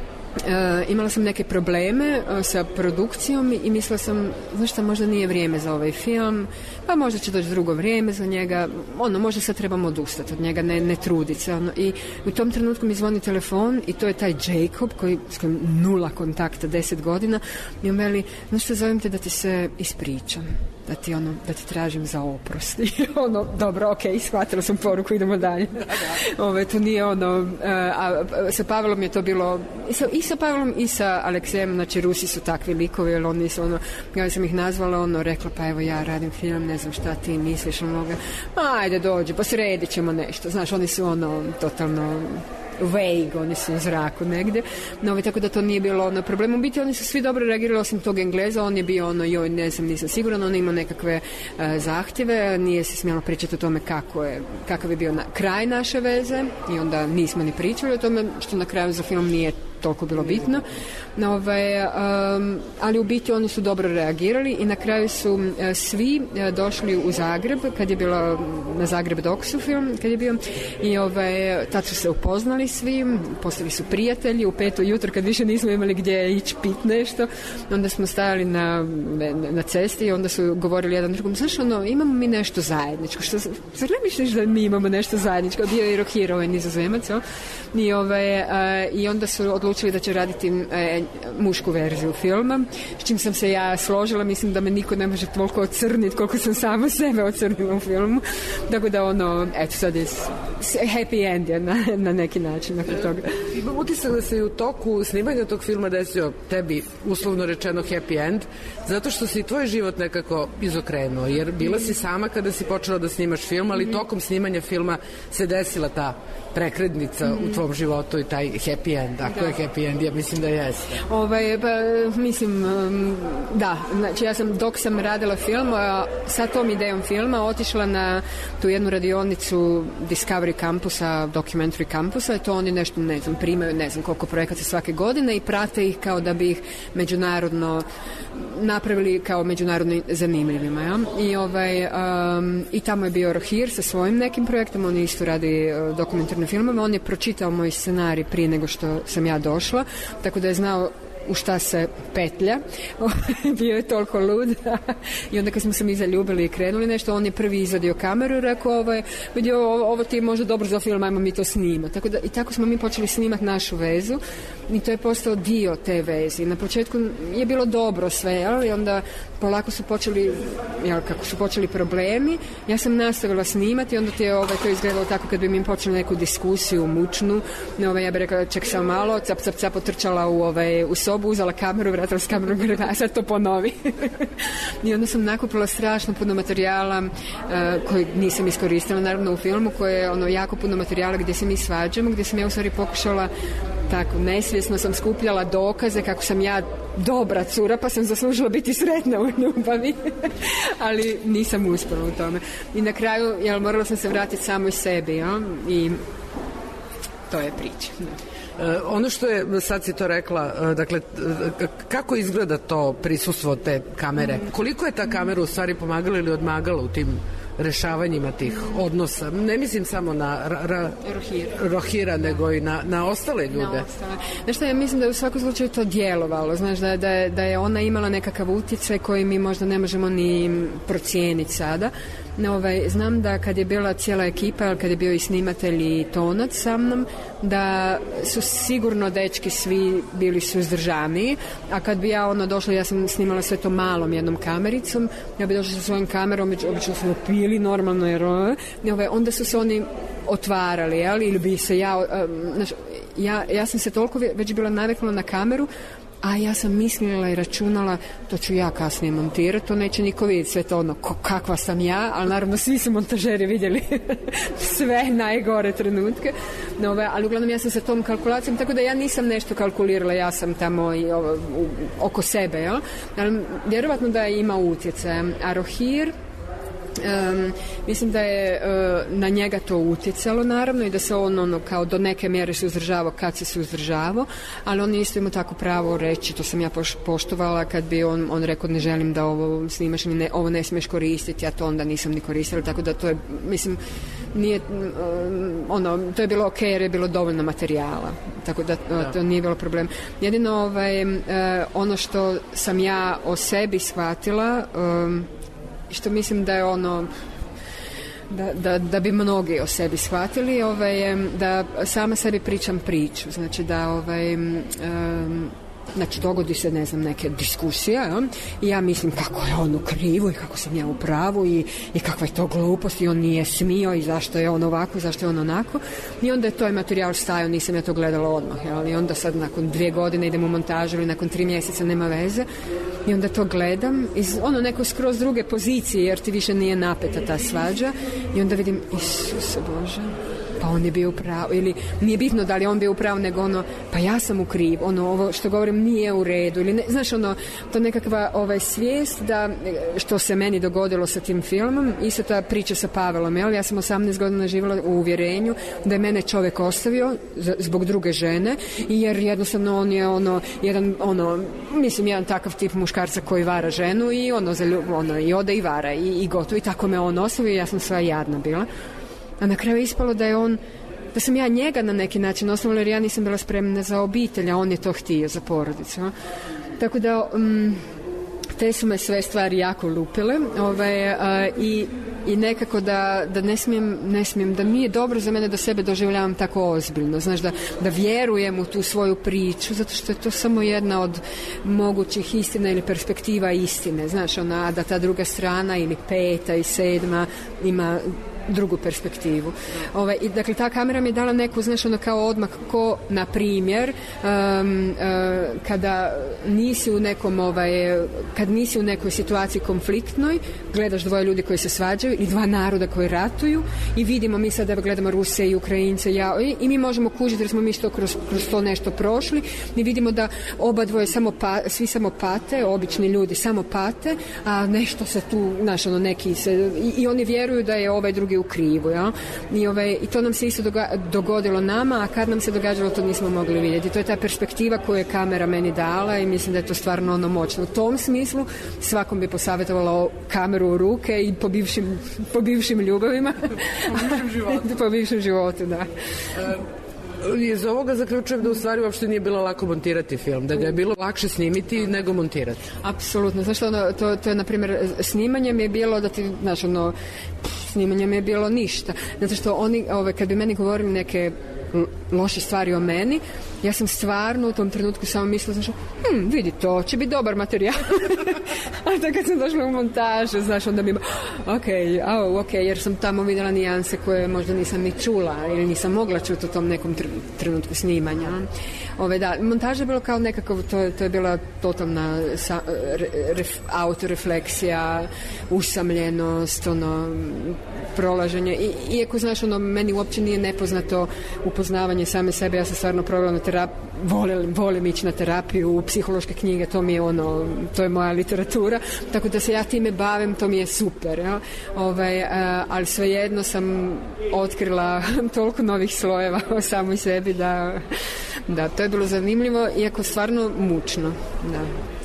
E, imala sam neke probleme e, sa produkcijom i mislila sam, znaš šta, možda nije vrijeme za ovaj film, pa možda će doći drugo vrijeme za njega, ono, možda sad trebamo odustati od njega, ne, ne truditi se, ono. I u tom trenutku mi zvoni telefon i to je taj Jacob koji, s kojim nula kontakta, deset godina, i on veli, znaš šta, zovem te da ti se ispričam, da ti, ono, da ti tražim za oprost. I ono, dobro, ok, shvatila sam poruku, idemo dalje. Da, da. Ove, to nije ono, a, a sa Pavelom je to bilo, i sa, i sa Pavelom i sa Aleksem, znači Rusi su takvi likovi, jer oni su ono, ja sam ih nazvala, ono, rekla, pa evo ja radim film, ne znam šta ti misliš, ono, ajde dođi, pa sredit ćemo nešto, znaš, oni su ono, totalno vague, oni su u zraku negdje, no, tako da to nije bilo ono problem. U biti oni su svi dobro reagirali osim tog Engleza, on je bio ono, joj, ne znam, nisam siguran, on ima nekakve uh, zahtjeve, nije se smjelo pričati o tome kako je, kakav je bio na, kraj naše veze i onda nismo ni pričali o tome, što na kraju za film nije toliko bilo bitno. No, ovaj, um, ali u biti oni su dobro reagirali i na kraju su uh, svi uh, došli u Zagreb kad je bilo na Zagreb Doksu film, kad je bio, i ovaj, tad su se upoznali svi, postali su prijatelji, u pet ujutro kad više nismo imali gdje ići pit nešto, onda smo stajali na, na cesti i onda su govorili jedan drugom, znaš ono, imamo mi nešto zajedničko, što, zar ne misliš da mi imamo nešto zajedničko? Bio je Rohiro, ovaj Nizozemac, i, ovaj, uh, i onda su odlučili da će raditi uh, mušku verziju filma, s čim sam se ja složila, mislim da me niko ne može toliko ocrniti koliko sam sama sebe ocrnila u filmu, tako da ono, eto sad je happy end je na, na neki način nakon toga. Imam utisak da se i u toku snimanja tog filma desio tebi, uslovno rečeno, happy end, zato što si tvoj život nekako izokrenuo, jer bila si sama kada si počela da snimaš film, ali mm-hmm. tokom snimanja filma se desila ta prekretnica mm-hmm. u tvom životu i taj happy end, ako da. je happy end, ja mislim da jeste. Ovaj, pa, mislim, da, znači ja sam, dok sam radila film, sa tom idejom filma otišla na tu jednu radionicu Discovery kampusa, Documentary kampusa, i to oni nešto, ne znam, primaju, ne znam koliko projekata svake godine i prate ih kao da bi ih međunarodno napravili kao međunarodno zanimljivima. Ja? I, ovaj, um, i tamo je bio Rohir sa svojim nekim projektom, on isto radi uh, dokumentarne filmove, on je pročitao moj scenarij prije nego što sam ja došla, tako da je znao u šta se petlja. Bio je toliko lud. I onda kad smo se mi zaljubili i krenuli nešto, on je prvi izvadio kameru i rekao, ovo, vidio, ovo, ovo ti je možda dobro za film, ajmo mi to snima. Tako da, i tako smo mi počeli snimati našu vezu i to je postao dio te vezi. Na početku je bilo dobro sve, ali onda polako su počeli, jel, kako su počeli problemi, ja sam nastavila snimati i onda ti je ovaj, to izgledalo tako kad bi mi počeli neku diskusiju mučnu, ovaj, ja bih rekla ček sam malo, cap, cap, cap, otrčala u, ovaj, u sobu, uzela kameru, vratila s kamerom, a sad to ponovi. I onda sam nakupila strašno puno materijala uh, koji nisam iskoristila naravno u filmu, koje je ono jako puno materijala gdje se mi svađamo, gdje sam ja u stvari pokušala tako, nesvjesno sam skupljala dokaze kako sam ja dobra cura, pa sam zaslužila biti sretna u ljubavi. Ali nisam uspjela u tome. I na kraju, jel, morala sam se vratiti samoj sebi, ja? I to je priča. Uh, ono što je, sad si to rekla, uh, dakle, uh, kako izgleda to prisustvo te kamere? Mm. Koliko je ta kamera u stvari pomagala ili odmagala u tim rešavanjima tih odnosa? Ne mislim samo na ra, ra, Rohira. Rohira, nego i na, na ostale ljude. Na ostale. Znaš šta, ja mislim da je u svakom slučaju to djelovalo. Znaš, da, da, je, da je ona imala nekakav utjecaj koji mi možda ne možemo ni procijeniti sada. No, ovaj, znam da kad je bila cijela ekipa, kad je bio i snimatelj i tonac sa mnom, da su sigurno dečki svi bili suzdržani, a kad bi ja ono došla, ja sam snimala sve to malom jednom kamericom, ja bi došla sa svojom kamerom, obično smo pili normalno, jer ovaj, onda su se oni otvarali, jel, ili bi se ja, znaš, ja, ja sam se toliko već bila naviknula na kameru, a ja sam mislila i računala, to ću ja kasnije montirati, to neće niko vidjeti, sve to ono, kakva sam ja, ali naravno svi su montažeri vidjeli sve najgore trenutke, no, ove, ali uglavnom ja sam sa tom kalkulacijom, tako da ja nisam nešto kalkulirala, ja sam tamo i ovo, u, oko sebe, jel? Ali vjerovatno da ima utjecaja. A Rohir, Um, mislim da je uh, na njega to utjecalo naravno i da se on ono kao do neke mjere suzdržavao kad se suzdržavao, ali on isto ima tako pravo reći, to sam ja poš, poštovala kad bi on, on rekao ne želim da ovo snimaš, ne, ovo ne smiješ koristiti, ja to onda nisam ni koristila, tako da to je, mislim, nije um, ono, to je bilo ok jer je bilo dovoljno materijala, tako da uh, to nije bilo problem. Jedino ovaj, uh, ono što sam ja o sebi shvatila, um, što mislim da je ono da, da, da bi mnogi o sebi shvatili, ovaj, da sama sebi pričam priču, znači da ovaj, um, znači dogodi se, ne znam, neke diskusije, ja? I ja mislim kako je on u krivu i kako sam ja u pravu i, i kakva je to glupost i on nije smio i zašto je on ovako, zašto je on onako, i onda je to materijal stajao, nisam ja to gledala odmah, jel? I onda sad nakon dvije godine idem u montažu ili nakon tri mjeseca nema veze i onda to gledam iz ono neko skroz druge pozicije jer ti više nije napeta ta svađa i onda vidim, Isuse Bože, pa on je bio u pravu, ili nije bitno da li on bio u pravu, nego ono, pa ja sam u kriv, ono, ovo što govorim nije u redu, ili ne, znaš, ono, to nekakva ovaj, svijest da, što se meni dogodilo sa tim filmom, isto ta priča sa Pavelom, jel, ja sam osamnaest godina živjela u uvjerenju da je mene čovjek ostavio zbog druge žene, jer jednostavno on je, ono, jedan, ono, mislim, jedan takav tip muškarca koji vara ženu i ono, ono i ode i vara i, i gotovo, i tako me on ostavio i ja sam sva jadna bila. A na kraju je ispalo da je on, da sam ja njega na neki način ostavila jer ja nisam bila spremna za obitelj, a on je to htio za porodicu. No? Tako da um, te su me sve stvari jako lupile ovaj, a, i, i nekako da, da ne smijem, ne smijem, da nije dobro za mene da sebe doživljavam tako ozbiljno, znaš, da, da vjerujem u tu svoju priču, zato što je to samo jedna od mogućih istina ili perspektiva istine, znaš, ona, da ta druga strana ili peta i sedma ima drugu perspektivu. Ovaj, i, dakle, ta kamera mi je dala neku, znaš, ono kao odmak ko, na primjer, um, uh, kada nisi u nekom, ovaj, kad nisi u nekoj situaciji konfliktnoj, gledaš dvoje ljudi koji se svađaju i dva naroda koji ratuju i vidimo mi sada gledamo Ruse i Ukrajince ja, i, i mi možemo kužiti jer smo mi što kroz, kroz to nešto prošli i vidimo da oba dvoje samo pa, svi samo pate, obični ljudi samo pate, a nešto se tu, znaš, ono, neki se, i, i oni vjeruju da je ovaj drugi u krivu, ja? I, ovaj, i to nam se isto doga, dogodilo nama, a kad nam se događalo to nismo mogli vidjeti. To je ta perspektiva koju je kamera meni dala i mislim da je to stvarno ono moćno. U tom smislu svakom bi posavjetovala kameru u ruke i po bivšim, po bivšim ljubavima. Po bivšim životu. Po bivšim životu, da. Iz ovoga zaključujem da u stvari uopšte nije bilo lako montirati film, da ga je bilo lakše snimiti nego montirati. Apsolutno, znaš što, ono, to, to je, na primjer, snimanje mi je bilo da ti, znaš, ono, snimanje mi je bilo ništa. Zato što oni, ove, kad bi meni govorili neke loše stvari o meni, ja sam stvarno u tom trenutku samo mislila, znaš, hm, vidi, to će biti dobar materijal. A da kad sam došla u montažu, znaš, onda mi ima, ok, oh, ok, jer sam tamo vidjela nijanse koje možda nisam ni čula ili nisam mogla čuti u tom nekom trenutku snimanja. Ove, da, montaža je bilo kao nekakav, to, to je bila totalna sa, re, ref, autorefleksija, usamljenost, ono, prolaženje. I, iako, znaš, ono, meni uopće nije nepoznato upoznavanje same sebe, ja sam stvarno provela na terapiju, volim, volim ići na terapiju, u psihološke knjige, to mi je ono, to je moja literatura, tako da se ja time bavim, to mi je super, ja? Ovaj, a, ali svejedno sam otkrila toliko novih slojeva o samoj sebi da, da, to je bilo zanimljivo, iako stvarno mučno, da.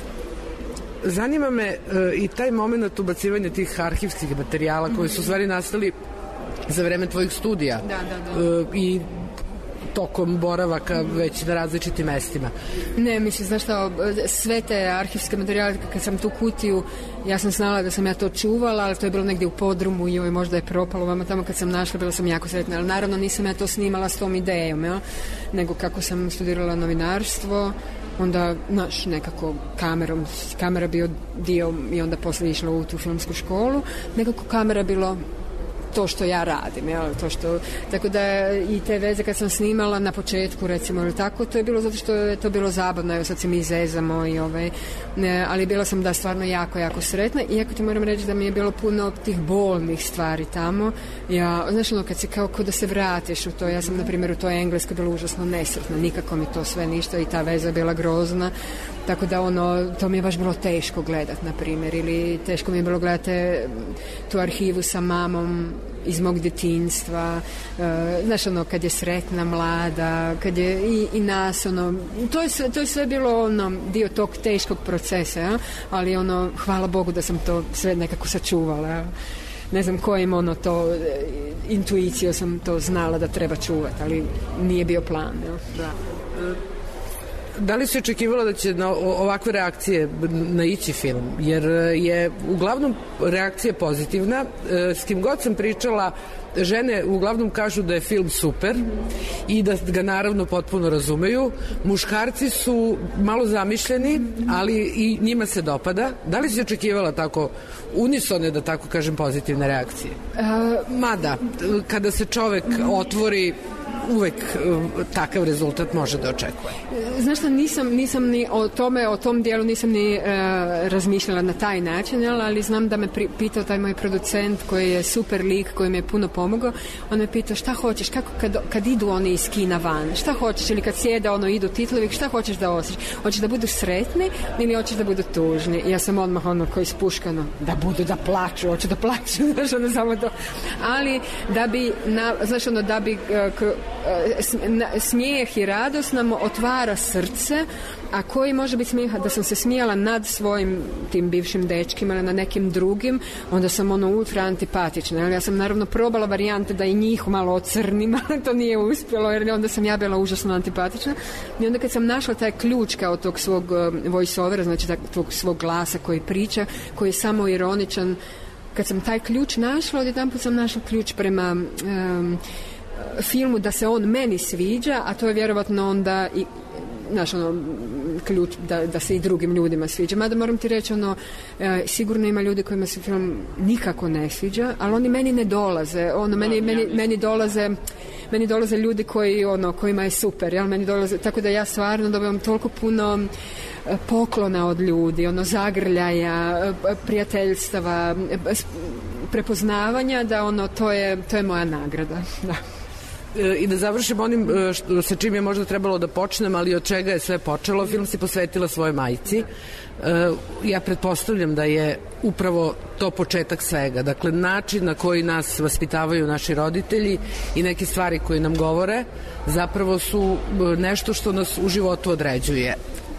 Zanima me e, i taj moment ubacivanja tih arhivskih materijala koji su u stvari nastali za vreme tvojih studija. Da, da, da. E, i tokom boravaka već na različitim mestima. Ne, mislim, znaš šta, sve te arhivske materijale, kad sam tu kutiju, ja sam znala da sam ja to čuvala, ali to je bilo negdje u podrumu i joj, možda je propalo vama tamo, kad sam našla, bila sam jako sretna, ali naravno nisam ja to snimala s tom idejom, ja? Nego kako sam studirala novinarstvo, onda, znaš, nekako kamerom, kamera bio dio i onda poslije išla u tu filmsku školu, nekako kamera bilo to što ja radim, jel, to što, tako da i te veze kad sam snimala na početku, recimo, ili tako, to je bilo zato što je to bilo zabavno, evo sad se mi zezamo i ovaj, ne, ali bila sam da stvarno jako, jako sretna, iako ti moram reći da mi je bilo puno tih bolnih stvari tamo, ja, znaš, ono, kad se kao, kao da se vratiš u to, ja sam, na primjer, u toj Engleskoj bila užasno nesretna, nikako mi to sve ništa i ta veza bila grozna, tako da ono, to mi je baš bilo teško gledat, na primjer, ili teško mi je bilo gledati tu arhivu sa mamom iz mog djetinjstva, uh, znaš, ono, kad je sretna, mlada, kad je i, i nas, ono, to je, sve, to je sve bilo, ono, dio tog teškog procesa, ja? Ali, ono, hvala Bogu da sam to sve nekako sačuvala, ja? Ne znam kojim, ono, to, intuicijom sam to znala da treba čuvati, ali nije bio plan, ja? Da. Da li si očekivala da će na ovakve reakcije naići film? Jer je uglavnom reakcija pozitivna. S kim god sam pričala, žene uglavnom kažu da je film super i da ga naravno potpuno razumeju. Muškarci su malo zamišljeni, ali i njima se dopada. Da li si očekivala tako unisone, da tako kažem, pozitivne reakcije? Mada, kada se čovek otvori, uvek uh, takav rezultat može da očekuje. Znaš šta, nisam, nisam ni o tome, o tom dijelu nisam ni uh, razmišljala na taj način, ali znam da me pri, pitao taj moj producent koji je super lik, koji mi je puno pomogao, on me pitao šta hoćeš, kako kad, kad idu oni iz kina van, šta hoćeš, ili kad sjede ono idu titlovi, šta hoćeš da osjećaš, hoćeš da budu sretni ili hoćeš da budu tužni. I ja sam odmah ono koji spuškano, da budu, da plaču, hoću da plaču, znaš, ono samo to. Ali da bi, na, znaš, ono, da bi uh, smijeh i radost nam otvara srce, a koji može biti smijeh da sam se smijala nad svojim tim bivšim dečkima ili na nekim drugim, onda sam ono ultra antipatična. Ja sam naravno probala varijante da i njih malo ocrnim, ali to nije uspjelo, jer onda sam ja bila užasno antipatična. I onda kad sam našla taj ključ kao tog svog voice-overa, znači tog svog glasa koji priča, koji je samo ironičan, kad sam taj ključ našla, odjedanput sam našla ključ prema um, filmu da se on meni sviđa, a to je vjerovatno onda i znaš, ono, ključ da, da se i drugim ljudima sviđa. Mada moram ti reći, ono, e, sigurno ima ljudi kojima se film nikako ne sviđa, ali oni meni ne dolaze. Ono, meni, meni, meni dolaze meni dolaze ljudi koji, ono, kojima je super, jel? Meni dolaze, tako da ja stvarno dobivam toliko puno poklona od ljudi, ono, zagrljaja, prijateljstava, prepoznavanja, da ono, to je, to je moja nagrada. Da. I da završim onim što, sa čim je možda trebalo da počnem, ali od čega je sve počelo. Film si posvetila svojoj majci. Ja pretpostavljam da je upravo to početak svega. Dakle, način na koji nas vaspitavaju naši roditelji i neke stvari koje nam govore zapravo su nešto što nas u životu određuje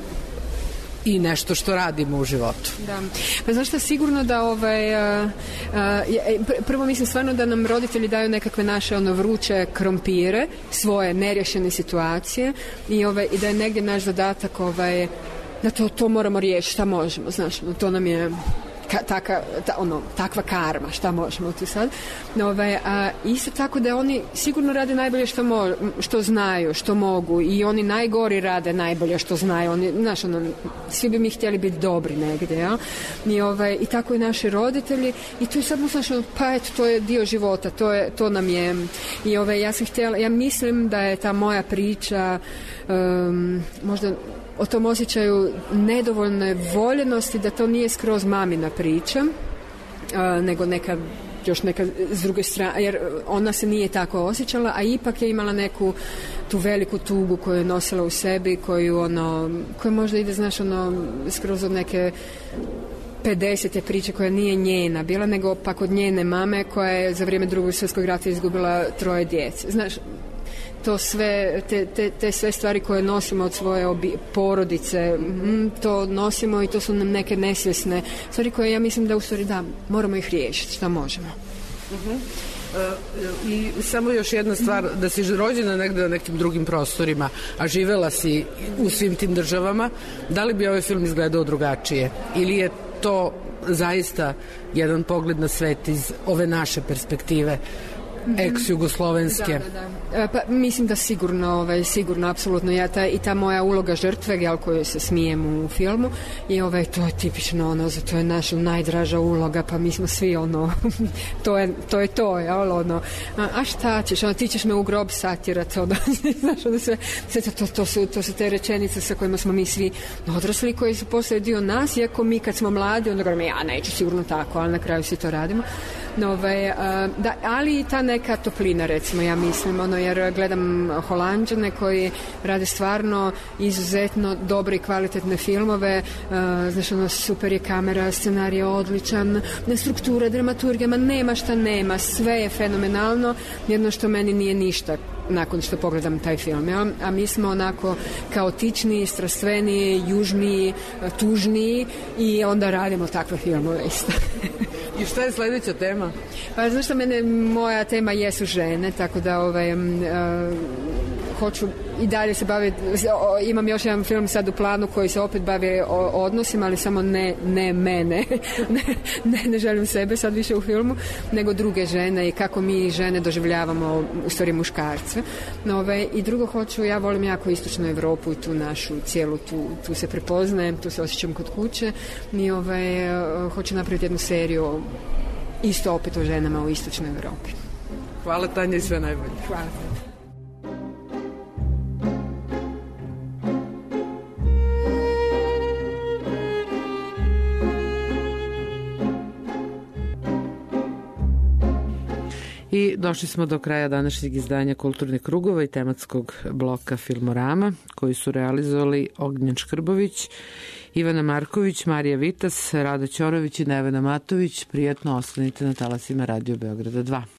i nešto što radimo u životu. Da. Pa znaš šta, sigurno da ovaj, uh, uh, prvo mislim stvarno da nam roditelji daju nekakve naše ono vruće krompire, svoje nerješene situacije i, ovaj, i da je negdje naš zadatak ovaj, da to, to moramo riješiti, šta možemo, znaš, no, to nam je ka, taka, ta, ono, takva karma, šta možemo tu sad. No, ovaj, a isto tako da oni sigurno rade najbolje što, mo, što znaju, što mogu i oni najgori rade najbolje što znaju. Oni, znaš, ono, svi bi mi htjeli biti dobri negdje, ja? I, ovaj, i tako i naši roditelji i to je sad, znaš, ono, pa eto, to je dio života, to, je, to nam je. I ovaj, ja sam htjela, ja mislim da je ta moja priča um, možda o tom osjećaju nedovoljne voljenosti, da to nije skroz mamina priča, a, nego neka još neka s druge strane, jer ona se nije tako osjećala, a ipak je imala neku tu veliku tugu koju je nosila u sebi, koju ono, koja možda ide, znaš, ono, skroz od neke pedesete priče koja nije njena bila, nego pak od njene mame koja je za vrijeme Drugog svjetskog rata izgubila troje djece. Znaš, to sve, te, te, te sve stvari koje nosimo od svoje obi, porodice, mm, to nosimo i to su nam neke nesvjesne stvari koje ja mislim da u stvari da, moramo ih riješiti, šta možemo. Uh-huh. Uh, I samo još jedna stvar, da si rođena negde na nekim drugim prostorima, a živela si u svim tim državama, da li bi ovaj film izgledao drugačije? Ili je to zaista jedan pogled na svet iz ove naše perspektive, ex-jugoslovenske? Da, da, da. Pa, mislim da sigurno, ovaj, sigurno, apsolutno. Ja ta, i ta moja uloga žrtve, jel, koju se smijem u filmu, i ovaj, to je tipično ono, to je naša najdraža uloga, pa mi smo svi ono, to je to, je to jel, ono, a, a šta ćeš, ono, ti ćeš me u grob satirati, ono, znaš, ono, sve, sve to, to, su, to su te rečenice sa kojima smo mi svi odrasli, koji su postali dio nas, iako mi kad smo mladi, onda govorimo, ja neću sigurno tako, ali na kraju svi to radimo. No, ovaj, da, ali i ta neka toplina, recimo, ja mislim, ono, jer gledam Holanđane koji rade stvarno izuzetno dobre i kvalitetne filmove, uh, znaš, ono, super je kamera, scenarij je odličan, struktura, dramaturgija, ma nema šta nema, sve je fenomenalno, jedno što meni nije ništa nakon što pogledam taj film, ja? A mi smo onako kaotičniji, strastveniji, južniji, tužniji i onda radimo takve filmove isto. I šta je sljedeća tema? Pa, znaš što, mene, moja tema jesu žene, tako da ovaj, uh, hoću i dalje se baviti, imam još jedan film sad u planu koji se opet bavi o odnosima, ali samo ne, ne mene, ne, ne, ne želim sebe sad više u filmu, nego druge žene i kako mi žene doživljavamo u stvari muškarce. No, ovaj, i drugo hoću, ja volim jako istočnu Europu i tu našu cijelu, tu, tu se prepoznajem, tu se osjećam kod kuće i ovaj, hoću napraviti jednu seriju isto opet o ženama u istočnoj Europi. Hvala, Tanja, i sve najbolje. Hvala. I došli smo do kraja današnjeg izdanja Kulturnih krugova i tematskog bloka Filmorama, koji su realizovali Ognjen Škrbović, Ivana Marković, Marija Vitas, Rada Ćorović i Nevena Matović. Prijatno ostanite na talasima Radio Beograda dva.